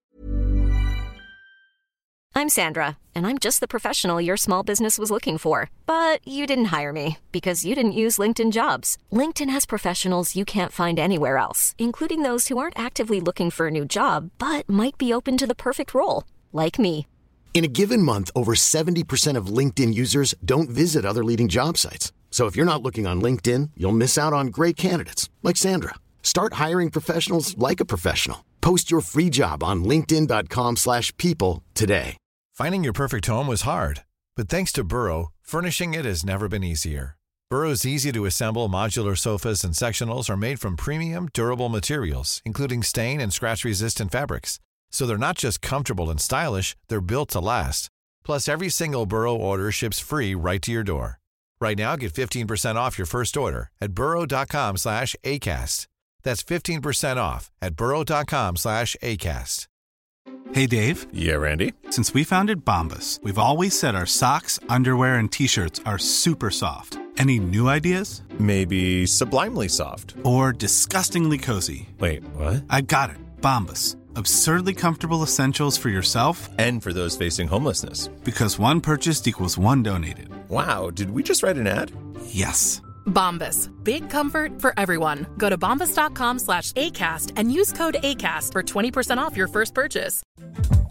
I'm Sandra, and I'm just the professional your small business was looking for. But you didn't hire me, because you didn't use LinkedIn Jobs. LinkedIn has professionals you can't find anywhere else, including those who aren't actively looking for a new job, but might be open to the perfect role, like me. In a given month, over seventy percent of LinkedIn users don't visit other leading job sites. So if you're not looking on LinkedIn, you'll miss out on great candidates, like Sandra. Start hiring professionals like a professional. Post your free job on linkedin dot com slash people today. Finding your perfect home was hard, but thanks to Burrow, furnishing it has never been easier. Burrow's easy-to-assemble modular sofas and sectionals are made from premium, durable materials, including stain and scratch-resistant fabrics. So they're not just comfortable and stylish, they're built to last. Plus, every single Burrow order ships free right to your door. Right now, get fifteen percent off your first order at burrow dot com slash acast. That's fifteen percent off at burrow dot com slash acast. Hey, Dave. Yeah, Randy. Since we founded Bombas, we've always said our socks, underwear, and T-shirts are super soft. Any new ideas? Maybe sublimely soft. Or disgustingly cozy. Wait, what? I got it. Bombas. Absurdly comfortable essentials for yourself. And for those facing homelessness. Because one purchased equals one donated. Wow, did we just write an ad? Yes. Bombas. Big comfort for everyone. Go to bombas dot com slash ACAST and use code ACAST for twenty percent off your first purchase.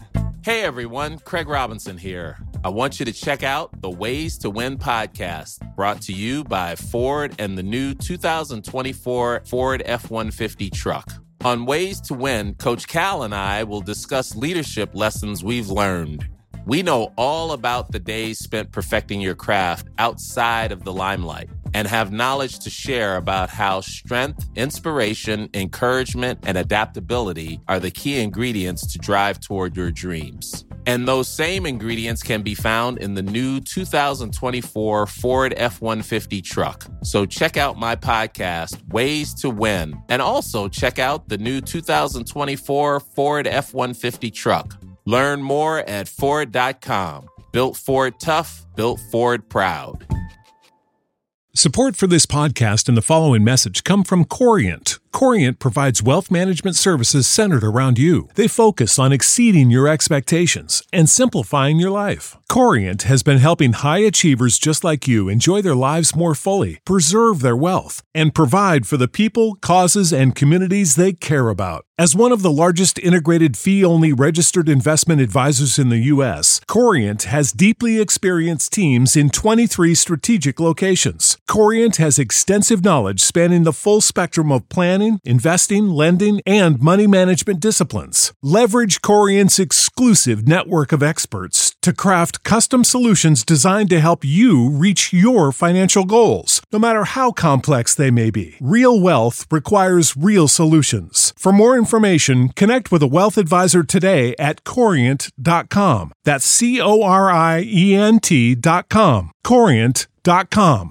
Hey everyone, Craig Robinson here. I want you to check out the Ways to Win podcast, brought to you by Ford and the new two thousand twenty-four Ford F one fifty truck. On Ways to Win, Coach Cal and I will discuss leadership lessons we've learned. We know all about the days spent perfecting your craft outside of the limelight and have knowledge to share about how strength, inspiration, encouragement, and adaptability are the key ingredients to drive toward your dreams. And those same ingredients can be found in the new two thousand twenty-four Ford F one fifty truck. So check out my podcast, Ways to Win, and also check out the new two thousand twenty-four Ford F one fifty truck. Learn more at Ford dot com. Built Ford tough, built Ford proud. Support for this podcast and the following message come from Corient. Corient provides wealth management services centered around you. They focus on exceeding your expectations and simplifying your life. Corient has been helping high achievers just like you enjoy their lives more fully, preserve their wealth, and provide for the people, causes, and communities they care about. As one of the largest integrated fee-only registered investment advisors in the U S, Corient has deeply experienced teams in twenty-three strategic locations. Corient has extensive knowledge spanning the full spectrum of planning, investing, lending, and money management disciplines. Leverage Corient's exclusive network of experts to craft custom solutions designed to help you reach your financial goals, no matter how complex they may be. Real wealth requires real solutions. For more information, connect with a wealth advisor today at corient dot com. That's C O R I E N T dot com. corient dot com.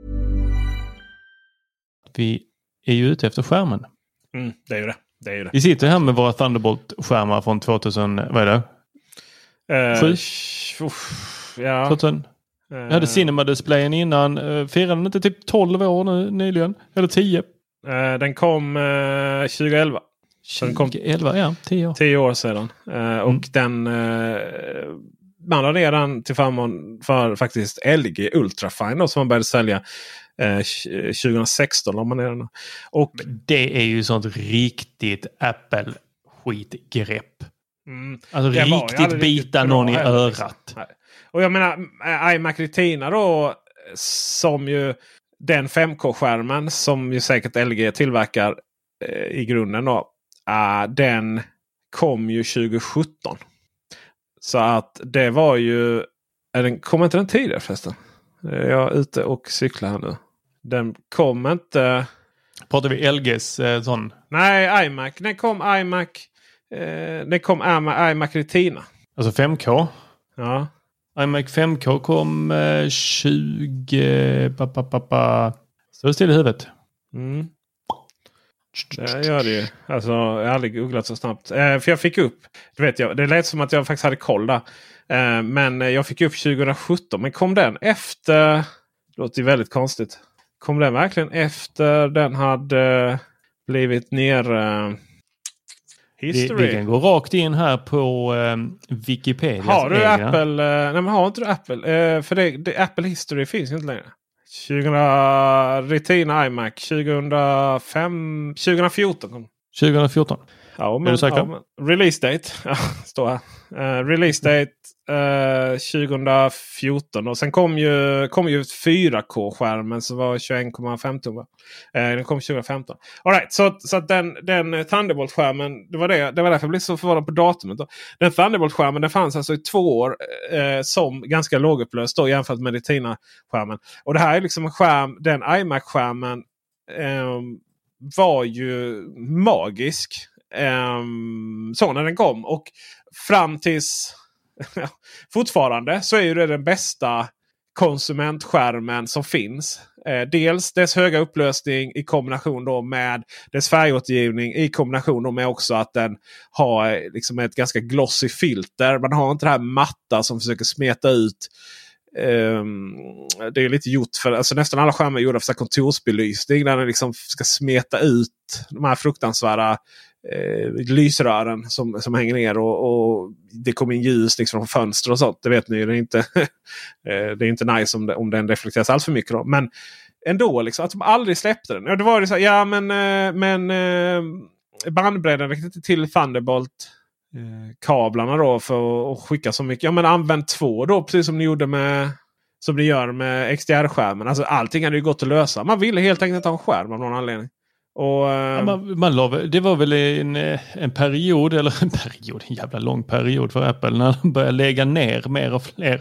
Vi är ju ute efter skärmen. Mm, det är ju det. det, är ju det. Vi sitter här med våra Thunderbolt-skärmar från tvåtusen, vad är det? Uh, Sju? Uff, ja. tvåtusen. Jag hade Cinema-displayen innan. Uh, firade den inte typ tolv år nu, nyligen? Eller tio? Uh, den kom uh, tjugoelva. tjugoelva, ja. tio år. tio år sedan. Uh, mm. Och den... Uh, man la ner den till förmån för faktiskt L G Ultrafine då, som man började sälja eh, tjugohundrasexton. Om man är den. Och det är ju sånt riktigt Apple-skitgrepp. Mm, alltså riktigt bita någon i örat. Liksom. Och jag menar iMac Retina då, som ju den fem K-skärmen som ju säkert L G tillverkar eh, i grunden då. Uh, den kom ju tjugosjutton. Så att det var ju... Är den, kom inte den tidigare förresten? Jag är ute och cyklar här nu. Den kom inte... Pratar vi L Gs eh, sån? Nej, iMac. Den kom iMac... Eh, den kom iMac Retina. Alltså fem K? Ja. iMac fem K kom eh, tjugo... Pa, pa, pa, pa. Så det still i huvudet. Mm. Det gör det ju. Alltså, jag har aldrig googlat så snabbt. Eh, för jag fick upp... Du vet, jag, det lät som att jag faktiskt hade koll där. Eh, men jag fick upp tjugosjutton. Men kom den efter... Det låter ju väldigt konstigt. Kom den verkligen efter den hade blivit ner... Uh, history? Vi, vi kan gå rakt in här på um, Wikipedia. Har du egna. Apple... Uh, nej, men har inte du Apple? Uh, för det, det, Apple History finns ju inte längre. tjugo Retina iMac tjugofem, tjugofjorton kom. tjugofjorton. Ja, men, är du säker? Ja, men, release date. Ja, står här. Uh, release date uh, tjugofjorton. Och sen kom ju, kom ju fyra K-skärmen som var tjugoen komma fem tum. Uh, den kom tjugofemton. All right, så, så att den, den Thunderbolt-skärmen, det var, det, det var därför jag blev så förvånad på datumet. Då. Den Thunderbolt-skärmen, den fanns alltså i två år uh, som ganska lågupplöst då, jämfört med Retina-skärmen. Och det här är liksom en skärm, den iMac-skärmen um, var ju magisk. Um, så när den kom. Och fram tills fortfarande så är ju det den bästa konsumentskärmen som finns. Eh, dels dess höga upplösning i kombination då med dess färgåtergivning i kombination då med också att den har eh, liksom ett ganska glossy filter. Man har inte det här matta som försöker smeta ut. Um, det är lite gjort för alltså nästan alla skärmar är gjorda för kontorsbelysning där den liksom ska smeta ut de här fruktansvärda eh, lysrören som, som hänger ner och, och det kommer in ljus liksom från fönster och sånt. Det vet ni, det är inte det är inte nice om, det, om den reflekteras allt för mycket då. Men ändå liksom att de aldrig släppte den. Ja, det var det så här, ja men, men bandbredden räckte inte till Thunderbolt kablarna då för att skicka så mycket. Ja, men använd två då, precis som ni gjorde med som ni gör med X D R-skärmen. Alltså allting hade ju gått att lösa. Man ville helt enkelt ha en skärm av någon anledning. Och, ja, man, man lov, det var väl en, en period, eller en period, en jävla lång period för Apple, när de började lägga ner mer och fler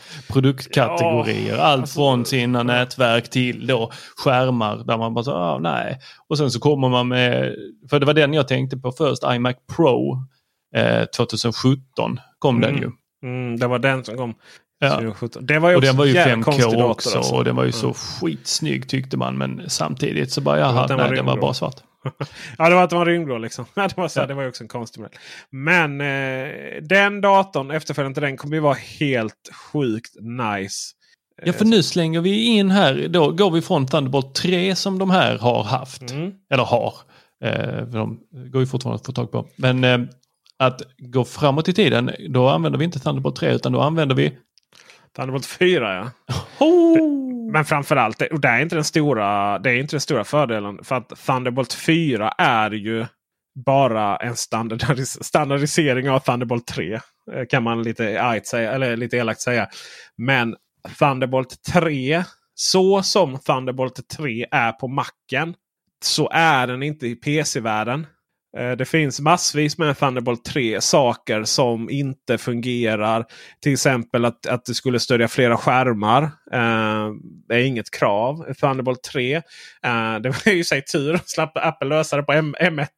produktkategorier. Ja, allt alltså, från sina nätverk till då skärmar där man bara så, ah, nej. Och sen så kommer man med, för det var den jag tänkte på först, iMac Pro eh, tjugohundrasjutton kom mm, den ju. Mm, det var den som kom. Ja. Det var ju och den var ju fem K dator, också alltså. Och den var ju så mm. skitsnygg tyckte man, men samtidigt så bara jaha, den, nej, var den var bara svart. Ja, det var att den var rymdblå liksom. det, var så, ja. Det var ju också en konstig modell. Men eh, den datorn, efterföljande till den, kommer ju vara helt sjukt nice. Ja, för nu slänger vi in här, då går vi från Thunderbolt tre som de här har haft. Mm. Eller har. Eh, de går ju fortfarande att få tag på. Men eh, att gå framåt i tiden, då använder vi inte Thunderbolt tre utan då använder vi Thunderbolt fyra, ja. Oh! Det, men framförallt, och det är inte den stora, det är inte den stora fördelen. För att Thunderbolt fyra är ju bara en standardis- standardisering av Thunderbolt tre. Kan man lite ajt säga, eller lite elakt säga. Men Thunderbolt tre, så som Thunderbolt tre är på Macen, så är den inte i P C-världen. Det finns massvis med Thunderbolt tre saker som inte fungerar. Till exempel att, att det skulle stödja flera skärmar. Eh, det är inget krav. Thunderbolt tre. Eh, det var ju sig tur att slapp Apple lösa det på M- M ett.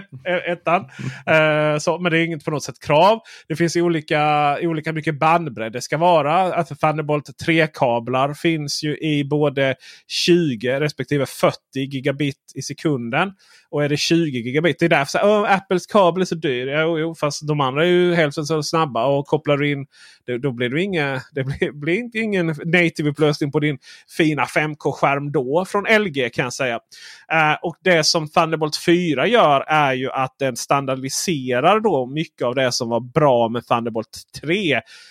ettan. Eh, så, men det är inget på något sätt krav. Det finns olika, olika mycket bandbredd. Det ska vara att Thunderbolt tre-kablar finns ju i både tjugo respektive fyrtio gigabit i sekunden. Och är det tjugo gigabit, det är därför så, oh, Apples kabel är så dyr. Ja, jo, fast de andra är ju hälften så snabba och kopplar in, det, då blir det inga, det blir, blir inte ingen native-upplösning på din fina fem K-skärm då från L G, kan jag säga. Uh, och det som Thunderbolt fyra gör är ju att den standardiserar då mycket av det som var bra med Thunderbolt tre.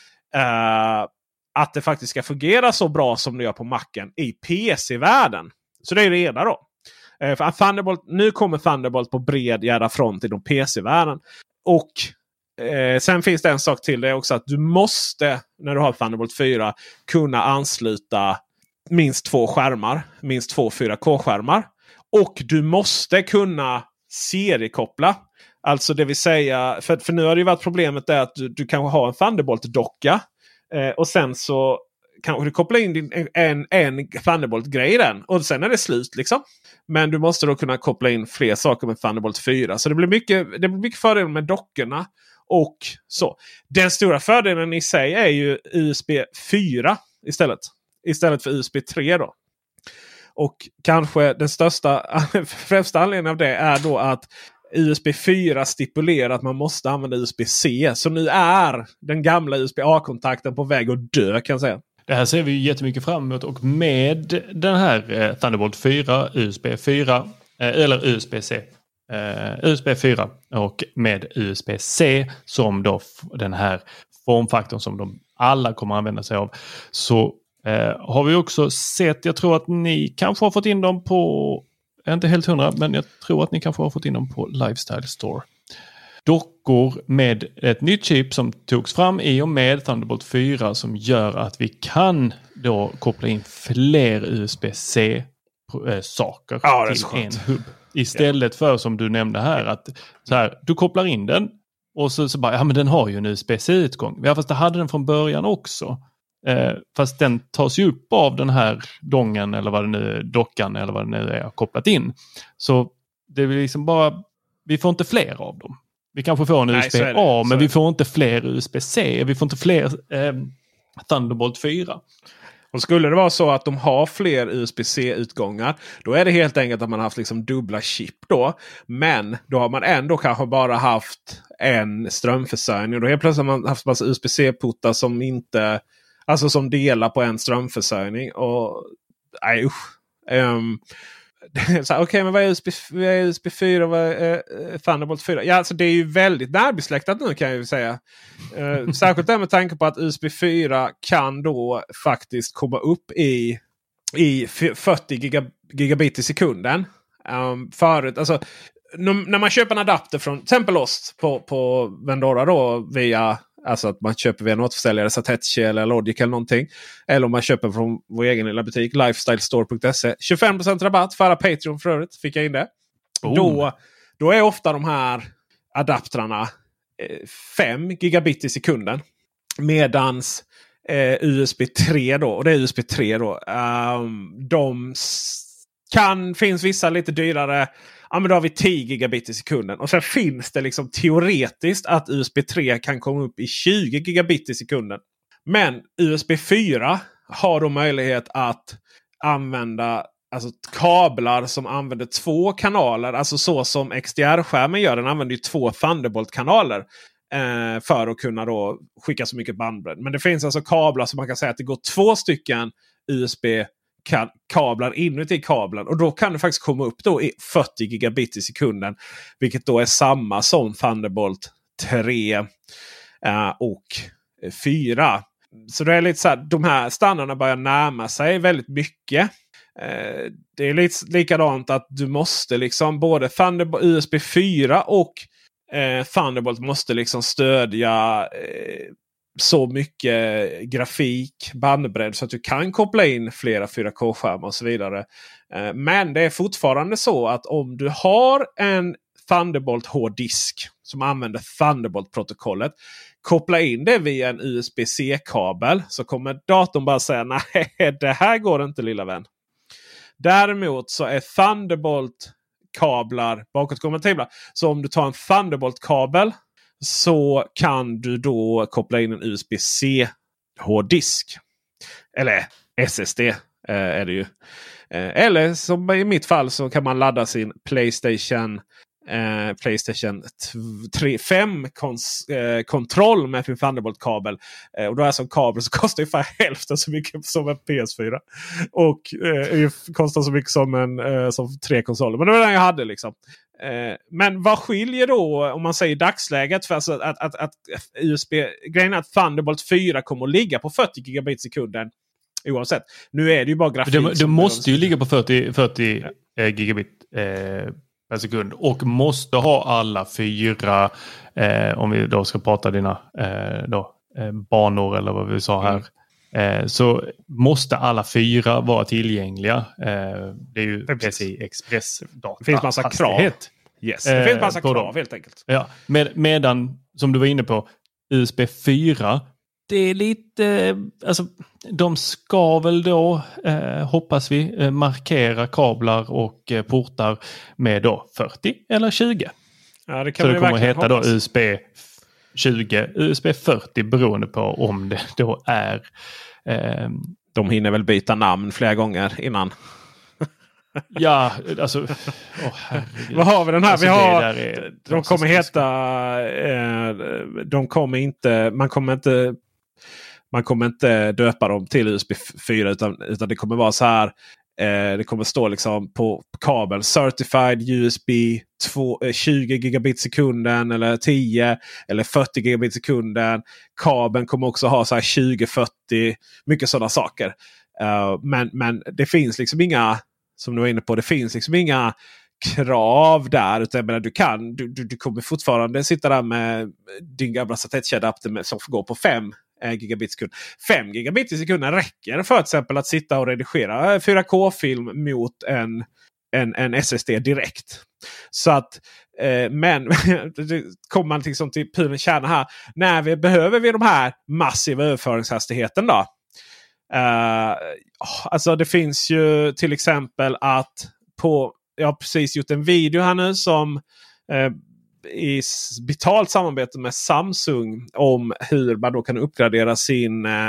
Uh, att det faktiskt ska fungera så bra som det gör på Macen i P C-världen. Så det är det ena då. För Thunderbolt, nu kommer Thunderbolt på bred jävla front inom P C-världen. Och eh, sen finns det en sak till, det också att du måste, när du har Thunderbolt fyra, kunna ansluta minst två skärmar. Minst två fyra K-skärmar. Och du måste kunna seriekoppla. Alltså det vill säga, för, för nu har det ju varit problemet där att du, du kan ha en Thunderbolt-docka. Eh, och sen så kanske du kopplar in din, en, en Thunderbolt-grej i den. Och sen är det slut liksom. Men du måste då kunna koppla in fler saker med Thunderbolt fyra. Så det blir mycket, det blir mycket fördelar med dockorna. Och så. Den stora fördelen i sig är ju U S B fyra istället. Istället för U S B tre då. Och kanske den största, främsta anledningen av det är då att U S B fyra stipulerar att man måste använda U S B C. Så nu är den gamla U S B A-kontakten på väg att dö, kan jag säga. Det här ser vi ju jättemycket fram emot, och med den här eh, Thunderbolt fyra, U S B fyra eh, eller U S B C, eh, U S B fyra och med U S B C som då f- den här formfaktorn som de alla kommer att använda sig av, så eh, har vi också sett, jag tror att ni kanske har fått in dem på, jag är inte helt hundra, men jag tror att ni kanske har fått in dem på Lifestyle Store. Dockor med ett nytt chip som togs fram i och med Thunderbolt fyra som gör att vi kan då koppla in fler U S B C-saker ja, till en hubb. Istället ja. för som du nämnde här att så här, du kopplar in den och så, så bara, ja men den har ju en U S B C-utgång. Ja, fast det hade den från början också. Eh, fast den tas ju upp av den här dongen eller vad det nu är, dockan eller vad det nu är kopplat in. Så det är liksom bara, vi får inte fler av dem. Vi kanske får en U S B A, men vi får inte fler U S B C. Vi får inte fler eh, Thunderbolt fyra. Och skulle det vara så att de har fler U S B C-utgångar, då är det helt enkelt att man har haft liksom dubbla chip då. Men då har man ändå kanske bara haft en strömförsörjning. Då helt plötsligt har man haft massa U S B C-puttar som inte, alltså som delar på en strömförsörjning. Och nej usch. Um, Okej, okay, men vad är U S B, vad är U S B fyra? Vad är uh, Thunderbolt fyra? Ja, alltså det är ju väldigt närbesläktat nu, kan jag ju säga. Uh, särskilt där med tanke på att U S B fyra kan då faktiskt komma upp i, i fyrtio gigabit i sekunden. Um, förut, alltså när man köper en adapter från till exempel oss på, på Vendora då via, alltså att man köper via en återförsäljare, Satechi eller Logic eller någonting. Eller om man köper från vår egen lilla butik, lifestylestore punkt se. tjugofem procent rabatt för alla Patreon för övrigt. Fick jag in det. Oh. Då, då är ofta de här adaptrarna eh, fem gigabit i sekunden. Medans eh, U S B tre då, och det är U S B tre då. Um, de kan, finns vissa lite dyrare. Ja, men då har vi tio gigabit i sekunden. Och sen finns det liksom teoretiskt att U S B tre kan komma upp i tjugo gigabit i sekunden. Men U S B fyra har då möjlighet att använda alltså kablar som använder två kanaler. Alltså så som X D R-skärmen gör. Den använder ju två Thunderbolt-kanaler. Eh, för att kunna då skicka så mycket bandbredd. Men det finns alltså kablar som man kan säga att det går två stycken U S B Ka- kablar inuti kabeln. Och då kan det faktiskt komma upp då i fyrtio gigabit i sekunden. Vilket då är samma som Thunderbolt tre eh, och fyra. Så det är lite så här, de här standarderna börjar närma sig väldigt mycket. Eh, det är lite likadant att du måste liksom både Thunderbolt, U S B fyra och eh, Thunderbolt måste liksom stödja eh, så mycket grafik, bandbredd så att du kan koppla in flera fyra K-skärmar och så vidare. Eh, men det är fortfarande så att om du har en Thunderbolt hårddisk som använder Thunderbolt-protokollet, koppla in det via en U S B C-kabel så kommer datorn bara säga nej, det här går inte lilla vän. Däremot så är Thunderbolt-kablar bakåtkompatibla. Så om du tar en Thunderbolt-kabel så kan du då koppla in en U S B C-hårddisk. Eller S S D eh, är det ju. Eh, eller som i mitt fall så kan man ladda sin PlayStation Eh, PlayStation tre, fem kons, eh, kontroll med sin Thunderbolt-kabel. Eh, och då är alltså en kabel så kostar ju för hälften så mycket som en P S fyra. Och eh, kostar så mycket som en eh, som tre konsoler. Men det var den jag hade liksom. Eh, men vad skiljer då om man säger dagsläget? För alltså att, att, att, att U S B, grejen är att Thunderbolt fyra kommer att ligga på fyrtio gigabit sekunden oavsett. Nu är det ju bara grafik. Det, det måste ju ligga på fyrtio, fyrtio eh, gigabit eh, per sekund och måste ha alla fyra eh, om vi då ska prata dina eh, då, eh, banor eller vad vi sa här. Mm. Eh, så måste alla fyra vara tillgängliga. Eh, det är ju P C I Express data. Det finns massa hastighet. krav. Yes. Det finns massa eh, krav helt enkelt. Ja, med, medan som du var inne på U S B fyra, det är lite, alltså de ska väl då, eh, hoppas vi, eh, markera kablar och eh, portar med då fyrtio eller tjugo. Ja, det kan så man det kommer att heta hoppas. då U S B tjugo, U S B fyrtio beroende på om det då är... Eh, de hinner väl byta namn flera gånger innan. Ja, alltså... Oh, vad har vi den här? Alltså, vi har, är, de kommer heta... Eh, de kommer inte... Man kommer inte... Man kommer inte döpa dem till U S B fyra utan, utan det kommer vara så här. Eh, det kommer stå liksom på, på kabeln Certified U S B två, eh, tjugo gigabit sekunden eller tio eller fyrtio gigabit sekunden. Kabeln kommer också ha så här tjugo fyrtio. Mycket sådana saker. Uh, men, men det finns liksom inga, som du var inne på, det finns liksom inga krav där. Utan jag menar, du kan, du, du, du kommer fortfarande sitta där med din gamla Satechi-adapter som går på fem gigabit sekund. fem gigabit i sekunden räcker för till exempel att sitta och redigera fyra K-film mot en, en, en S S D direkt. Så att, eh, men kommer man liksom till pudelns kärna här. När vi behöver vi de här massiva överföringshastigheten då? Uh, alltså det finns ju till exempel att på, jag har precis gjort en video här nu som uh, i betalt samarbete med Samsung om hur man då kan uppgradera sin eh,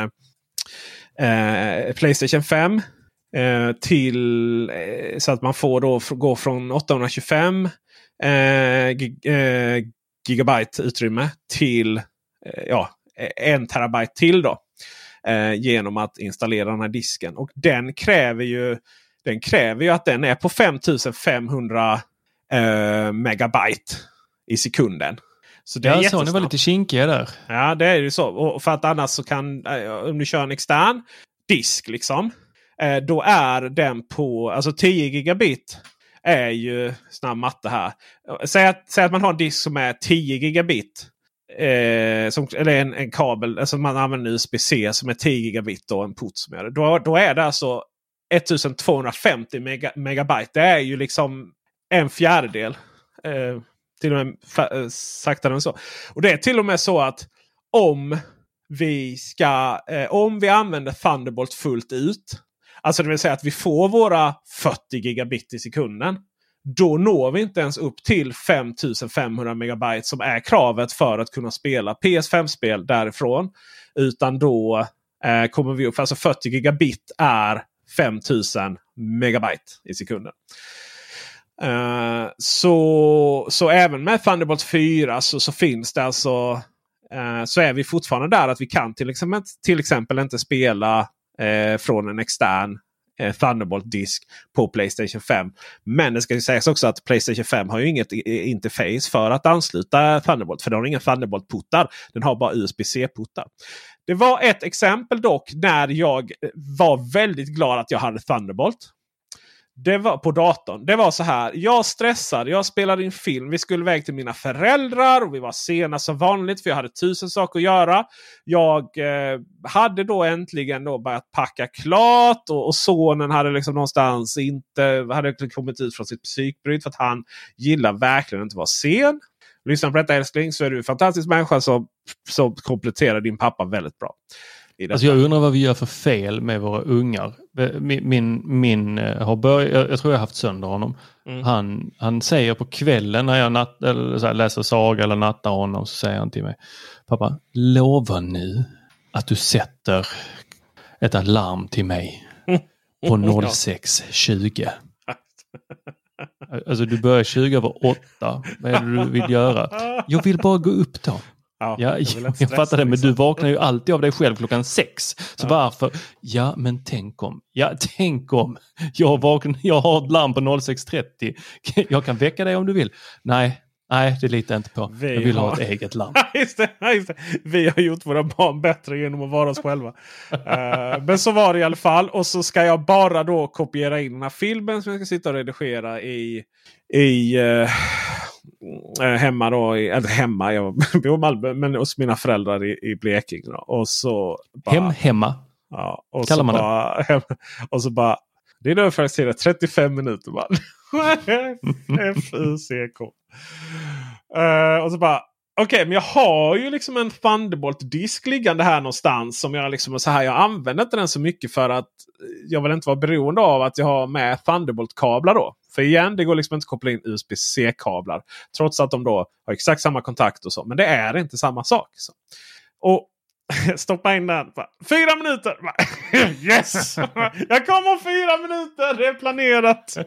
eh, PlayStation fem eh, till eh, så att man får då gå från åttahundratjugofem eh, gig, eh, gigabyte utrymme till eh, ja, en terabyte till då eh, genom att installera den här disken. Och den kräver ju den kräver ju att den är på femtusenfemhundra eh, megabyte i sekunden. Så det är ja, så ni var lite kinkiga där. Ja, det är ju så. Och för att annars så kan, om du kör en extern disk liksom, då är den på, alltså tio gigabit är ju snabb matte här. Säg att, säg att man har en disk som är tio gigabit. Eh, som, eller en, en kabel, alltså man använder U S B C som är tio gigabit och en port som är det. Då, då är det alltså ettusentvåhundrafemtio mega, megabyte. Det är ju liksom en fjärdedel. Eh, till och med fa- saktare än så. Och det är till och med så att om vi ska eh, om vi använder Thunderbolt fullt ut, alltså det vill säga att vi får våra fyrtio gigabit i sekunden, då når vi inte ens upp till femtusenfemhundra megabyte som är kravet för att kunna spela P S fem-spel därifrån. Utan då eh, kommer vi upp, alltså fyrtio gigabit är femtusen megabyte i sekunden. Uh, så, så även med Thunderbolt fyra så, så finns det alltså uh, så är vi fortfarande där att vi kan till exempel, till exempel inte spela uh, från en extern uh, Thunderbolt-disk på PlayStation fem. Men det ska ju sägas också att PlayStation fem har ju inget interface för att ansluta Thunderbolt, för den har inga Thunderbolt-portar. Den har bara U S B C-portar. Det var ett exempel dock när jag var väldigt glad att jag hade Thunderbolt. Det var på datorn. Det var så här. Jag stressade. Jag spelade in film. Vi skulle iväg till mina föräldrar. Och vi var sena som vanligt. För jag hade tusen saker att göra. Jag eh, hade då äntligen då börjat packa klart. Och, och sonen hade liksom någonstans inte... Hade kommit ut från sitt psykbryt. För att han gillar verkligen inte att vara sen. Lyssna på detta älskling. Så är du en fantastisk människa som, som kompletterar din pappa väldigt bra. Alltså jag undrar vad vi gör för fel med våra ungar. Min, min, min har börjat, jag, jag tror jag har haft sönder honom. Mm. Han, han säger på kvällen när jag natt, eller så här, läser saga eller nattar honom, så säger han till mig: pappa, lova nu att du sätter ett alarm till mig på noll sex tjugo. Alltså du börjar tjugo över åtta. Vad är det du vill göra? Jag vill bara gå upp då. Ja, jag, jag, jag fattar det, men du vaknar ju alltid av dig själv klockan sex. Så ja. Varför? Ja, men tänk om. Ja, tänk om. Jag, vaknar, jag har ett larm på noll sex trettio. Jag kan väcka dig om du vill. Nej, nej, det litar jag inte på. Vi jag vill har... ha ett eget larm. Just det, just det. Vi har gjort våra barn bättre genom att vara oss själva. uh, men så var det i alla fall. Och så ska jag bara då kopiera in den här filmen som jag ska sitta och redigera i... i uh... hemma då, i, eller hemma, jag bor i Malmö, men hos mina föräldrar i, i Blekinge då. Och så bara, Hem, hemma? Ja, och kallar så man bara, hem, och så bara, det är då faktiskt det, trettiofem minuter bara. F U C K. Uh, och så bara, okej, okay, men jag har ju liksom en Thunderbolt-disk liggande här någonstans som jag liksom så här, jag använder inte den så mycket för att jag vill inte vara beroende av att jag har med Thunderbolt-kablar då. För igen, det går liksom inte att koppla in U S B C-kablar. Trots att de då har exakt samma kontakt och så. Men det är inte samma sak. Så. Och stoppa in den. Fyra minuter! Yes! Jag kommer om fyra minuter! Det är planerat!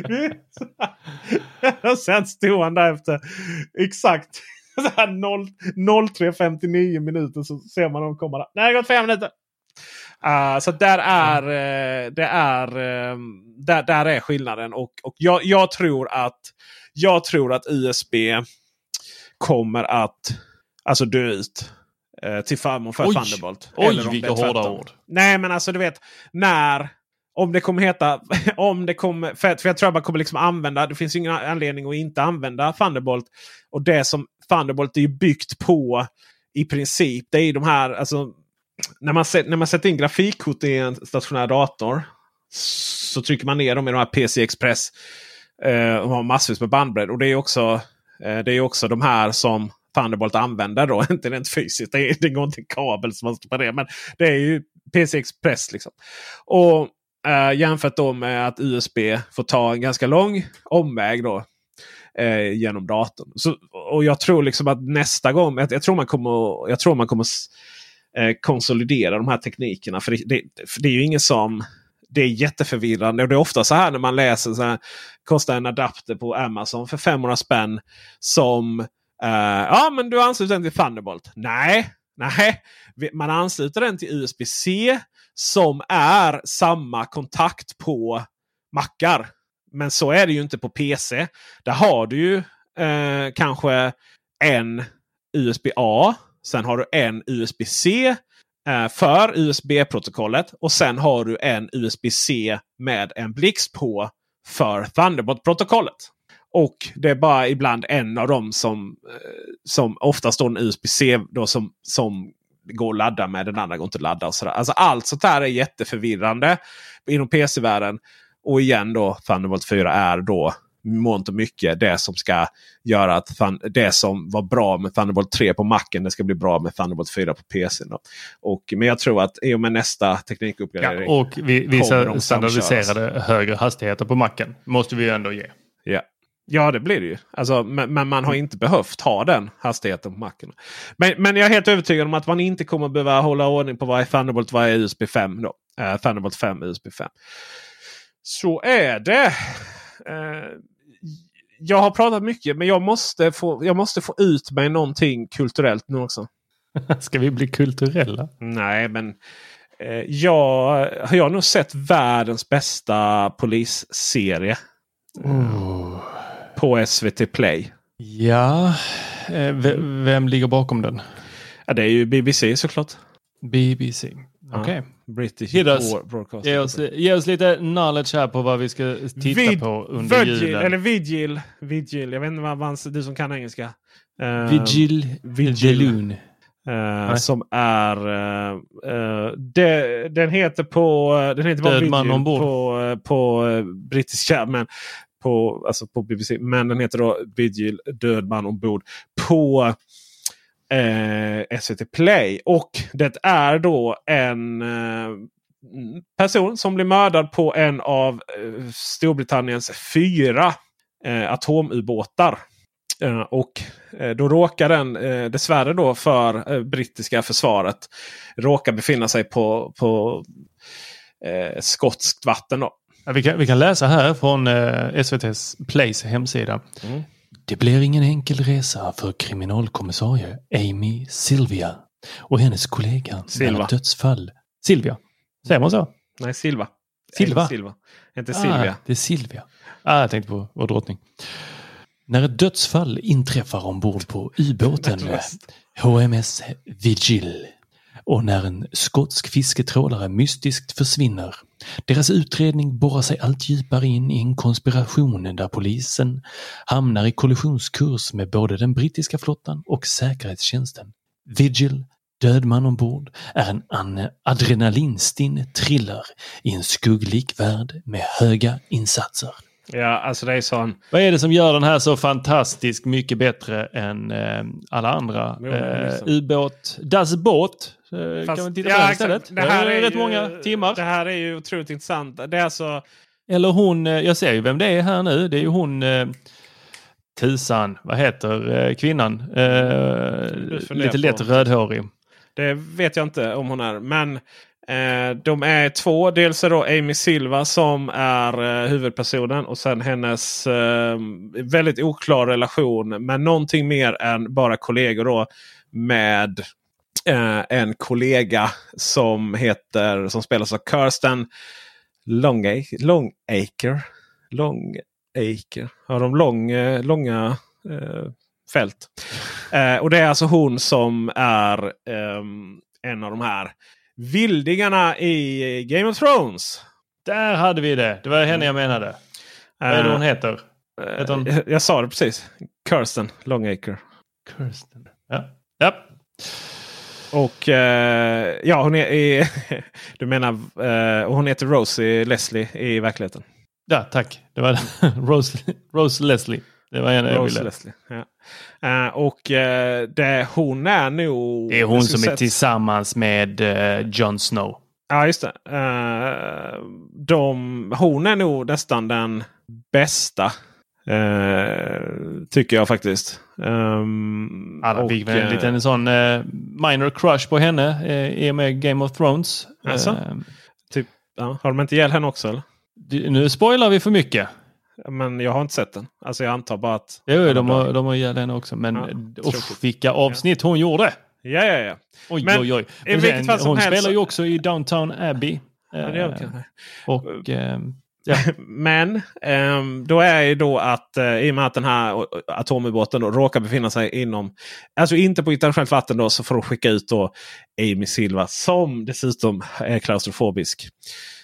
Och sen stod han där efter exakt noll tre femtionio minuter, så ser man dem komma där. Nej, det har gått fem minuter! Uh, så där är, uh, det är, uh, där, där är skillnaden. Och, och jag, jag, tror att, jag tror att U S B kommer att alltså dö ut uh, till förmån för oj, Thunderbolt. Oj, eller vilka hårda ord. Nej, men alltså du vet, när... Om det kommer heta... om det kommer, för, för jag tror att man kommer liksom använda... Det finns ju ingen anledning att inte använda Thunderbolt. Och det som Thunderbolt är ju byggt på i princip, det är ju de här... Alltså, när, man set, när man sätter in grafikkort i en stationär dator, så trycker man ner dem i de här P C Express. Eh, och har massvis med bandbredd. Och det är också, eh, det är också de här som Thunderbolt använder då. Inte rent fysiskt. Det, är, det går inte kabel som man stoppar det. Men det är ju P C Express liksom. Och... Uh, jämfört då med att U S B får ta en ganska lång omväg då uh, genom datorn. Så, och jag tror liksom att nästa gång, jag, jag tror man kommer, jag tror man kommer uh, konsolidera de här teknikerna. För det, det, för det är ju ingen som, det är jätteförvirrande. Och det är ofta så här när man läser så här, kostar en adapter på Amazon för femhundra spänn som, uh, ja men du ansluter den till Thunderbolt. Nej, nej. Man ansluter den till U S B C som är samma kontakt på mackar. Men så är det ju inte på P C. Där har du ju eh, kanske en U S B A. Sen har du en U S B C eh, för U S B-protokollet. Och sen har du en U S B C med en blixt på för Thunderbolt-protokollet. Och det är bara ibland en av dem som, som ofta står en U S B-C då som, som går att ladda med. Den andra går inte att ladda. Och sådär. Alltså allt sånt här är jätteförvirrande inom P C-världen. Och igen då, Thunderbolt fyra är då mångt och mycket det som ska göra att Thun- det som var bra med Thunderbolt tre på Macen, det ska bli bra med Thunderbolt fyra på P C. Då. Och, men jag tror att i och med nästa teknikuppgradering... Ja, och vi, vissa standardiserade högre hastigheter på Macen måste vi ändå ge. Ja. Ja, det blir det ju. Alltså, men, men man har inte behövt ha den hastigheten på Macen. Men, men jag är helt övertygad om att man inte kommer behöva hålla ordning på vad är Thunderbolt, vad är U S B fem då. Uh, Thunderbolt fem, U S B fem. Så är det. Uh, jag har pratat mycket, men jag måste få, jag måste få ut mig någonting kulturellt nu också. Ska vi bli kulturella? Nej, men uh, jag har jag nog sett världens bästa polisserie. Oh. På S V T Play. Ja, eh, v- vem ligger bakom den? Ja, det är ju B B C såklart. B B C. Okej. Okay. Ja, British Broadcast. Ge oss, ge oss lite knowledge här på vad vi ska titta Vid, på under Vigil, julen. Eller Vigil. Vigil. Jag vet inte vad man, du som kan engelska. Uh, Vigil. Vigil. Lune. Uh, som är uh, uh, de, den heter på den heter bara Vigil på, på uh, brittiska, men på, alltså på B B C, men den heter då Vigil, död man ombord på uh, S V T Play. Och det är då en uh, person som blir mördad på en av uh, Storbritanniens fyra uh, atomubåtar. Uh, och uh, då råkar den uh, dessvärre då för uh, brittiska försvaret råkar befinna sig på, på uh, skotskt vatten då. Ja, vi, kan, vi kan läsa här från uh, S V T:s Plays hemsida. Mm. Det blir ingen enkel resa för kriminalkommissarie Amy Silvia och hennes kollega Silva. Dödsfall. Silvia. Säger man så? Nej, Silva. Silva. Silva. Inte Silvia. Ah, det är Silvia. Ah, jag tänkte på vår drottning. När ett dödsfall inträffar ombord på ubåten H M S Vigil och när en skotsk fisketrålare mystiskt försvinner. Deras utredning borrar sig allt djupare in i en konspiration där polisen hamnar i kollisionskurs med både den brittiska flottan och säkerhetstjänsten. Vigil, död man ombord, är en an- adrenalinstinn thriller i en skugglik värld med höga insatser. Ja, alltså det är sån... Vad är det som gör den här så fantastiskt mycket bättre än eh, alla andra? Eh, ubåt, Das Båt. Eh, Fast, kan man titta på ja, det istället? Det här är, är rätt ju, många timmar. Det här är ju otroligt intressant. Det är alltså... Eller hon, eh, jag ser ju vem det är här nu. Det är ju hon... Eh, Tusan, vad heter eh, kvinnan? Eh, lite lätt på. Rödhårig. Det vet jag inte om hon är, men... Eh, de är två. Dels är då Amy Silva som är eh, huvudpersonen och sen hennes eh, väldigt oklar relation med någonting mer än bara kollegor då, med eh, en kollega som heter som spelas av Kirsten Longacre. Longacre. Longacre. Har de lång, eh, långa eh, fält. Eh, och det är alltså hon som är eh, en av de här vildingarna i Game of Thrones. Där hade vi det. Det var henne jag menade. Uh, Vad är det hon heter? heter hon? Jag, jag sa det precis. Kirsten Longacre. Kirsten. Ja. Ja. Och uh, ja, hon är i, du menar uh, och hon heter Rosie Leslie i verkligheten. Ja, tack. Det var Rose, Rose Leslie. Det var henne jag ville. Leslie. Ja. Uh, och uh, det hon är nog... Det är hon som är tillsammans med uh, Jon Snow. Ja, just det. Uh, de, hon är nog nästan den bästa. Uh, tycker jag faktiskt. Um, Alla fick väl en uh, liten sån uh, minor crush på henne uh, i med Game of Thrones. Alltså? Uh, typ, ja. Har de inte ihjäl henne också, eller? Du, nu spoilar vi för mycket. Men jag har inte sett den. Alltså jag antar bara att... Jo, de har, de har ihjäl henne också. Men ja, uff, vilka avsnitt hon gjorde. Ja, ja, ja. Oj, men, oj, oj. Men sen, hon helst... spelar ju också i Downton Abbey. Ja, det gör okay. Och... Eh, ja. Men eh, då är ju då att eh, i och med att den här atomubåten då råkar befinna sig inom... Alltså inte på internationellt vatten då, så får de skicka ut då Amy Silva som dessutom är klaustrofobisk.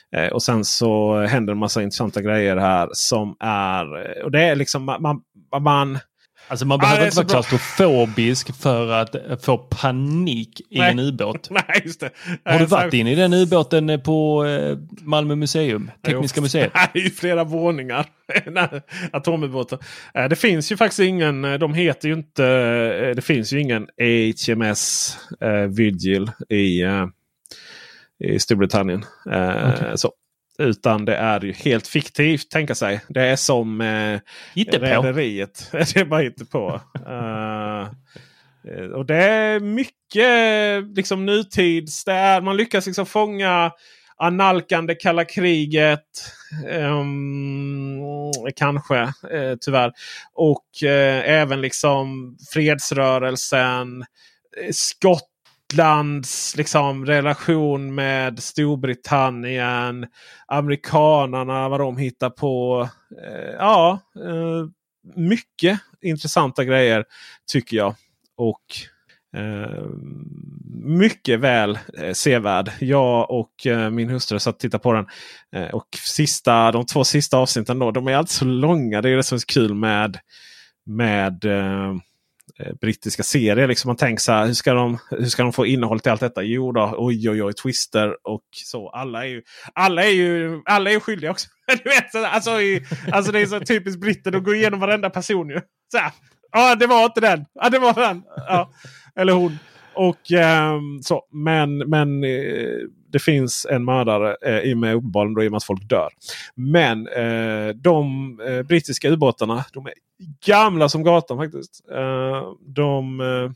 Eh, och sen så händer en massa intressanta grejer här som är... Och det är liksom... Man... man Alltså man behöver inte vara klaustrofobisk för att få panik i Nej. en ubåt. Nej, just det. Har du varit inne i den ubåten på Malmö museum? Tekniska museet? Nej, flera våningar. Atomubåten. Det finns ju faktiskt ingen... De heter ju inte... Det finns ju ingen H M S Vigil i, i Storbritannien. Okay. Så. Utan det är ju helt fiktivt, tänka sig. Det är som eh, rederiet. Det är bara inte på. uh, och det är mycket liksom nutids. Det är, man lyckas liksom fånga analkande kalla kriget. Um, kanske, eh, tyvärr. Och eh, även liksom fredsrörelsen. Skott. Lands liksom relation med Storbritannien, amerikanerna, vad de hittar på. Eh, ja, eh, mycket intressanta grejer tycker jag. Och eh, mycket väl eh, sevärd. Jag och eh, min hustru satt och tittade på den. Eh, och sista, de två sista avsnitten då, de är alltid så långa. Det är det som är så kul med med eh, brittiska serier. Liksom man tänker så här, hur ska de, hur ska de få innehåll till allt detta? Jo då, oj oj oj, twister och så. Alla är ju, alla är ju, alla är ju skyldiga också. Du vet, alltså, i, alltså det är så typiskt britter, de går igenom varenda person ju. Så här, ja det var inte den, ja det var den, ja, eller hon. Och um, så, men, men eh, det finns en mördare eh, i med uppenbarligen då i och med att folk dör. Men eh, de eh, brittiska ubåtarna, de är gamla som gatan faktiskt. Uh, de uh,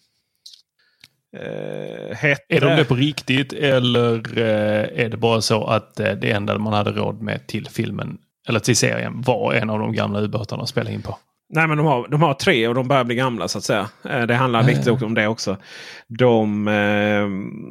uh, hette... Är de det på riktigt eller uh, är det bara så att uh, det enda man hade råd med till filmen eller till serien var en av de gamla ubåtarna att spela in på? Nej, men de har, de har tre och de börjar bli gamla så att säga. Uh, det handlar riktigt uh. om det också. De uh,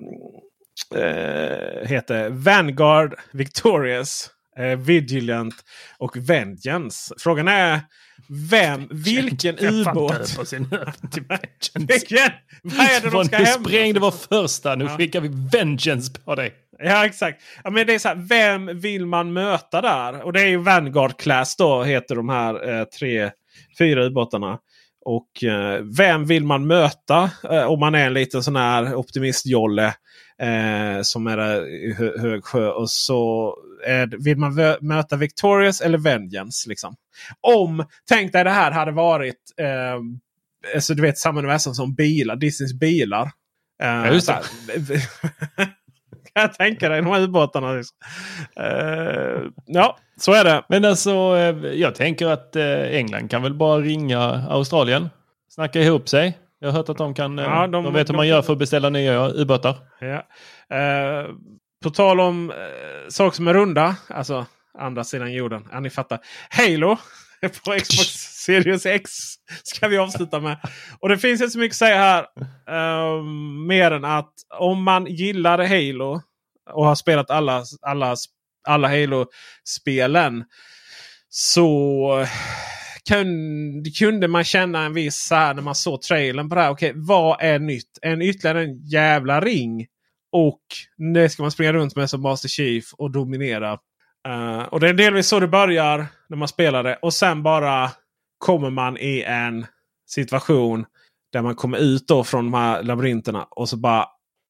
uh, heter Vanguard, Victorious, uh, Vigilant och Vengeance. Frågan är Vem, vilken ubåt? Vilken? Vad är det de ska hämta? Spräng, det var första. Nu ja. skickar vi Vengeance på dig. Ja, exakt. Ja, men det är så här, vem vill man möta där? Och det är ju Vanguard Class då, heter de här eh, tre, fyra ubåtarna. Och eh, vem vill man möta eh, om man är en liten sån här optimistjolle eh, som är i hö- hög sjö. Och så är, vill man v- möta Victorious eller Vengeance liksom. Om, tänk dig det här hade varit eh, alltså du vet samma universum som bilar, Disneys bilar. Eh, ja, just det. Kan jag tänka dig de här ubåtarna liksom. Uh, ja, så är det. Men alltså, jag tänker att England kan väl bara ringa Australien, snacka ihop sig. Jag har hört att de kan, ja, de, de vet hur de, man gör för att beställa nya ubåtar. Ja. Uh, på tal om uh, saker som är runda, alltså andra sidan jorden. Ja, ni fattar. Halo på Xbox Series X ska vi avsluta med. Och det finns inte så mycket att säga här. Um, mer än att om man gillar Halo och har spelat alla, alla, alla Halo-spelen så kunde, kunde man känna en viss så här när man såg trailern på det här. Okej, vad är nytt? En ytterligare en jävla ring. Och det ska man springa runt med som Master Chief och dominera. Uh, och det är delvis så det börjar när man spelar det. Och sen bara kommer man i en situation där man kommer ut då från de här labyrinterna. Och så bara...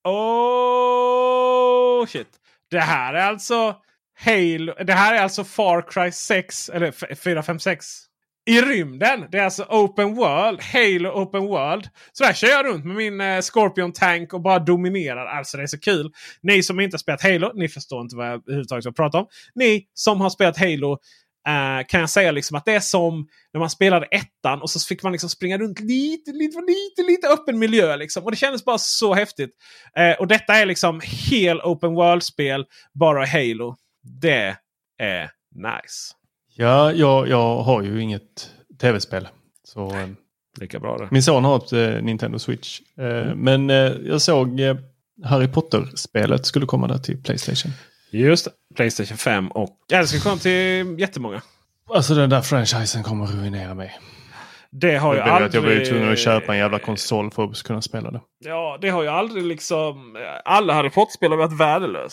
Oh shit. Det här är alltså Halo. Det här är alltså Far Cry sex. Eller fyra fem sex. I rymden. Det är alltså Open World. Halo Open World. Så där kör jag runt med min eh, Scorpion Tank och bara dominerar. Alltså det är så kul. Ni som inte har spelat Halo. Ni förstår inte vad jag överhuvudtaget ska prata om. Ni som har spelat Halo. Uh, kan jag säga liksom att det är som när man spelade ettan och så fick man liksom springa runt lite, lite, lite, lite öppen miljö liksom. Och det kändes bara så häftigt. Uh, och detta är liksom hel open world-spel, bara Halo. Det är nice. Ja, jag, jag har ju inget tv-spel. Så lika bra det. Min son har ett uh, Nintendo Switch. Uh, mm. Men uh, jag såg uh, Harry Potter-spelet skulle komma där till PlayStation. Just det. PlayStation fem och... Ja, det ska komma till jättemånga. Alltså den där franchisen kommer att ruinera mig. Det har ju aldrig... Att jag blev tvungen att köpa en jävla konsol för att kunna spela det. Ja, det har ju aldrig liksom... Alla Harry Potter-spel har varit värdelösa.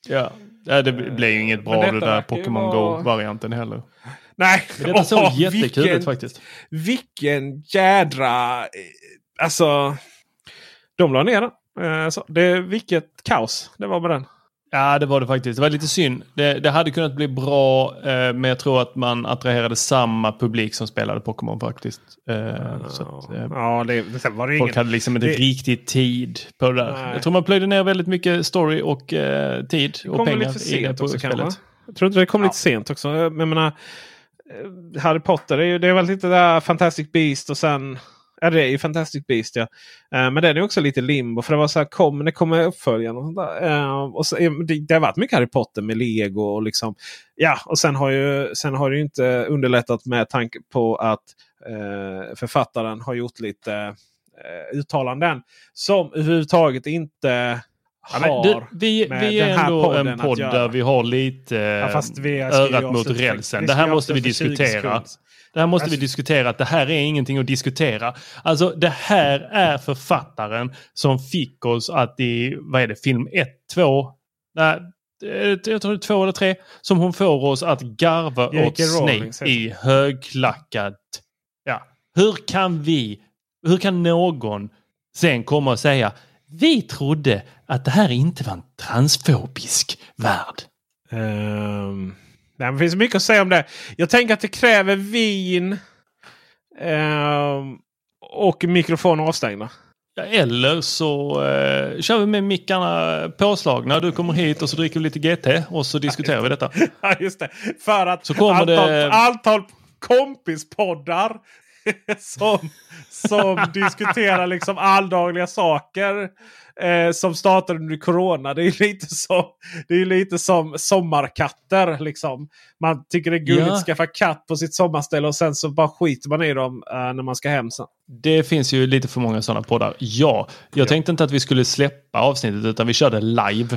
Ja, det blev ju inget bra det där Pokémon var... Go-varianten heller. Nej, men det såg oh, jättekul vilken, ut faktiskt. Vilken jädra... Alltså, de la ner den. Alltså, det, vilket kaos det var med den. Ja, det var det faktiskt. Det var lite synd. Det, det hade kunnat bli bra, eh, men jag tror att man attraherade samma publik som spelade Pokémon faktiskt. Eh, ja, så att, eh, ja, det, det var det folk ingen, hade liksom inte det, riktigt tid på det där. Nej. Jag tror man plöjde ner väldigt mycket story och eh, tid och pengar lite för sent i det på också, spelet. Jag tror inte det kom ja. lite sent också. Jag menar, Harry Potter, det är, ju, det är väl lite där Fantastic Beast och sen... Ja, det är ju Fantastic Beast, ja. Uh, men den är också lite limbo. För det var så här, kom, det kommer uppföljaren och sånt där. Uh, och så, det, det har varit mycket Harry Potter med Lego och liksom... Ja, och sen har ju sen har det ju inte underlättat med tanke på att uh, författaren har gjort lite uh, uttalanden som överhuvudtaget inte... Ja, men du, vi vi är ändå en podd där vi har lite ja, vi örat mot rälsen. Det här måste vi diskutera. Det här måste vi diskutera. Att det här är ingenting att diskutera. Alltså det här är författaren som fick oss att i, vad är det, film ett, två, nej, jag tror det är två eller tre, som hon får oss att garva åt Snape i högklackat. Ja. Hur kan vi, hur kan någon sen komma och säga vi trodde att det här inte var en transfobisk värld? Um, nej, det finns mycket att säga om det. Jag tänker att det kräver vin um, och mikrofon avstängda. Ja, eller så uh, kör vi med mickarna påslagna. Du kommer hit och så dricker vi lite G T och så diskuterar vi detta. Ja, just det. För att så kommer antal, det... antal kompispoddar som, som diskuterar liksom alldagliga saker eh, som startade under corona. Det är lite som, det är lite som sommarkatter liksom. Man tycker det är gulligt ja. att skaffa katt på sitt sommarställe och sen så bara skiter man i dem eh, när man ska hem sen. Det finns ju lite för många sådana poddar. Ja, jag ja. tänkte inte att vi skulle släppa avsnittet utan vi körde live.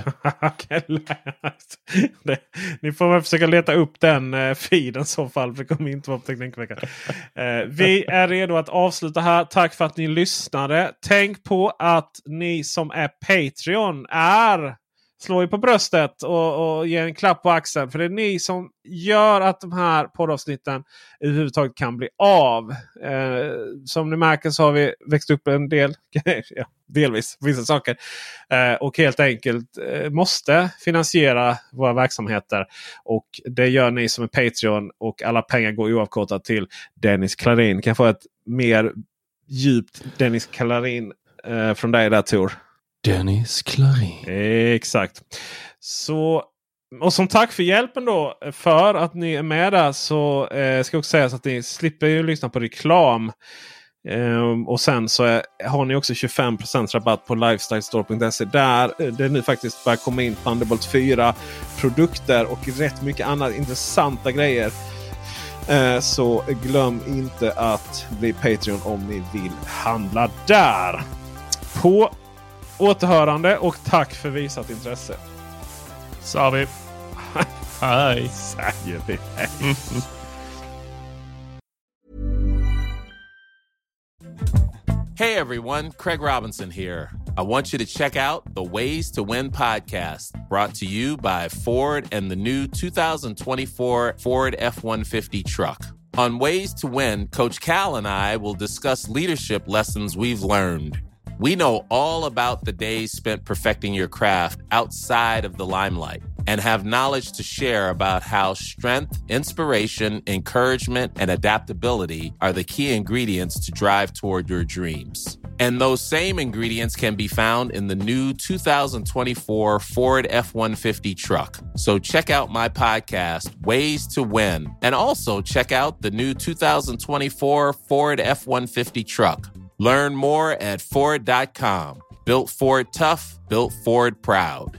det, ni får väl försöka leta upp den eh, feeden i så fall. För det kommer inte vara på Teknikveckan. Eh, vi är redo att avsluta här. Tack för att ni lyssnade. Tänk på att ni som är Patreon är... Slå er på bröstet och, och ge en klapp på axeln. För det är ni som gör att de här poddavsnitten överhuvudtaget kan bli av. Eh, som ni märker så har vi växt upp en del. ja, delvis vissa saker. Eh, och helt enkelt eh, måste finansiera våra verksamheter. Och det gör ni som är Patreon. Och alla pengar går oavkortat till Dennis Klarin. Kan jag få ett mer djupt Dennis Klarin eh, från dig där, Tor? Dennis Klarin. Exakt. Så, och som tack för hjälpen då, för att ni är med där, så eh, ska jag också säga så att ni slipper ju lyssna på reklam. Um, och sen så är, har ni också tjugofem procent rabatt på lifestylestore punkt se där det nu faktiskt börjar komma in Thunderbolt fyra produkter och rätt mycket annat intressanta grejer. Uh, så glöm inte att bli Patreon om ni vill handla där. På återhörande och tack för visat intresse. Sa vi. Hej. Säger vi. Hej. Hey everyone, Craig Robinson here. I want you to check out the Ways to Win podcast, brought to you by Ford and the new two thousand twenty-four Ford F one fifty truck. On Ways to Win, Coach Cal and I will discuss leadership lessons we've learned. We know all about the days spent perfecting your craft outside of the limelight and have knowledge to share about how strength, inspiration, encouragement, and adaptability are the key ingredients to drive toward your dreams. And those same ingredients can be found in the new two thousand twenty-four Ford F one fifty truck. So check out my podcast, Ways to Win, and also check out the new two thousand twenty-four Ford F one fifty truck. Learn more at Ford dot com. Built Ford tough, built Ford proud.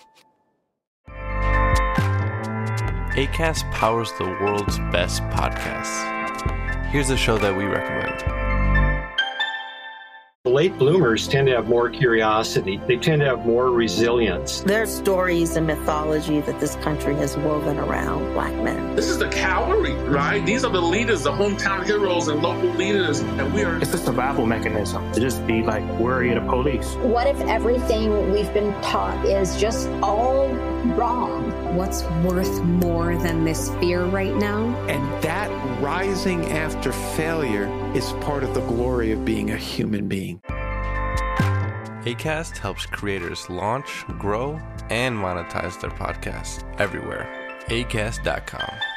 Acast powers the world's best podcasts. Here's a show that we recommend. late bloomers tend to have more curiosity. They tend to have more resilience. There's stories and mythology that this country has woven around Black men. This is the cavalry, right? These are the leaders, the hometown heroes and local leaders, and we are... It's a survival mechanism to just be like worried of police. What if everything we've been taught is just all wrong? What's worth more than this fear right now? And that rising after failure is part of the glory of being a human being. Acast helps creators launch, grow, and monetize their podcasts everywhere. acast dot com.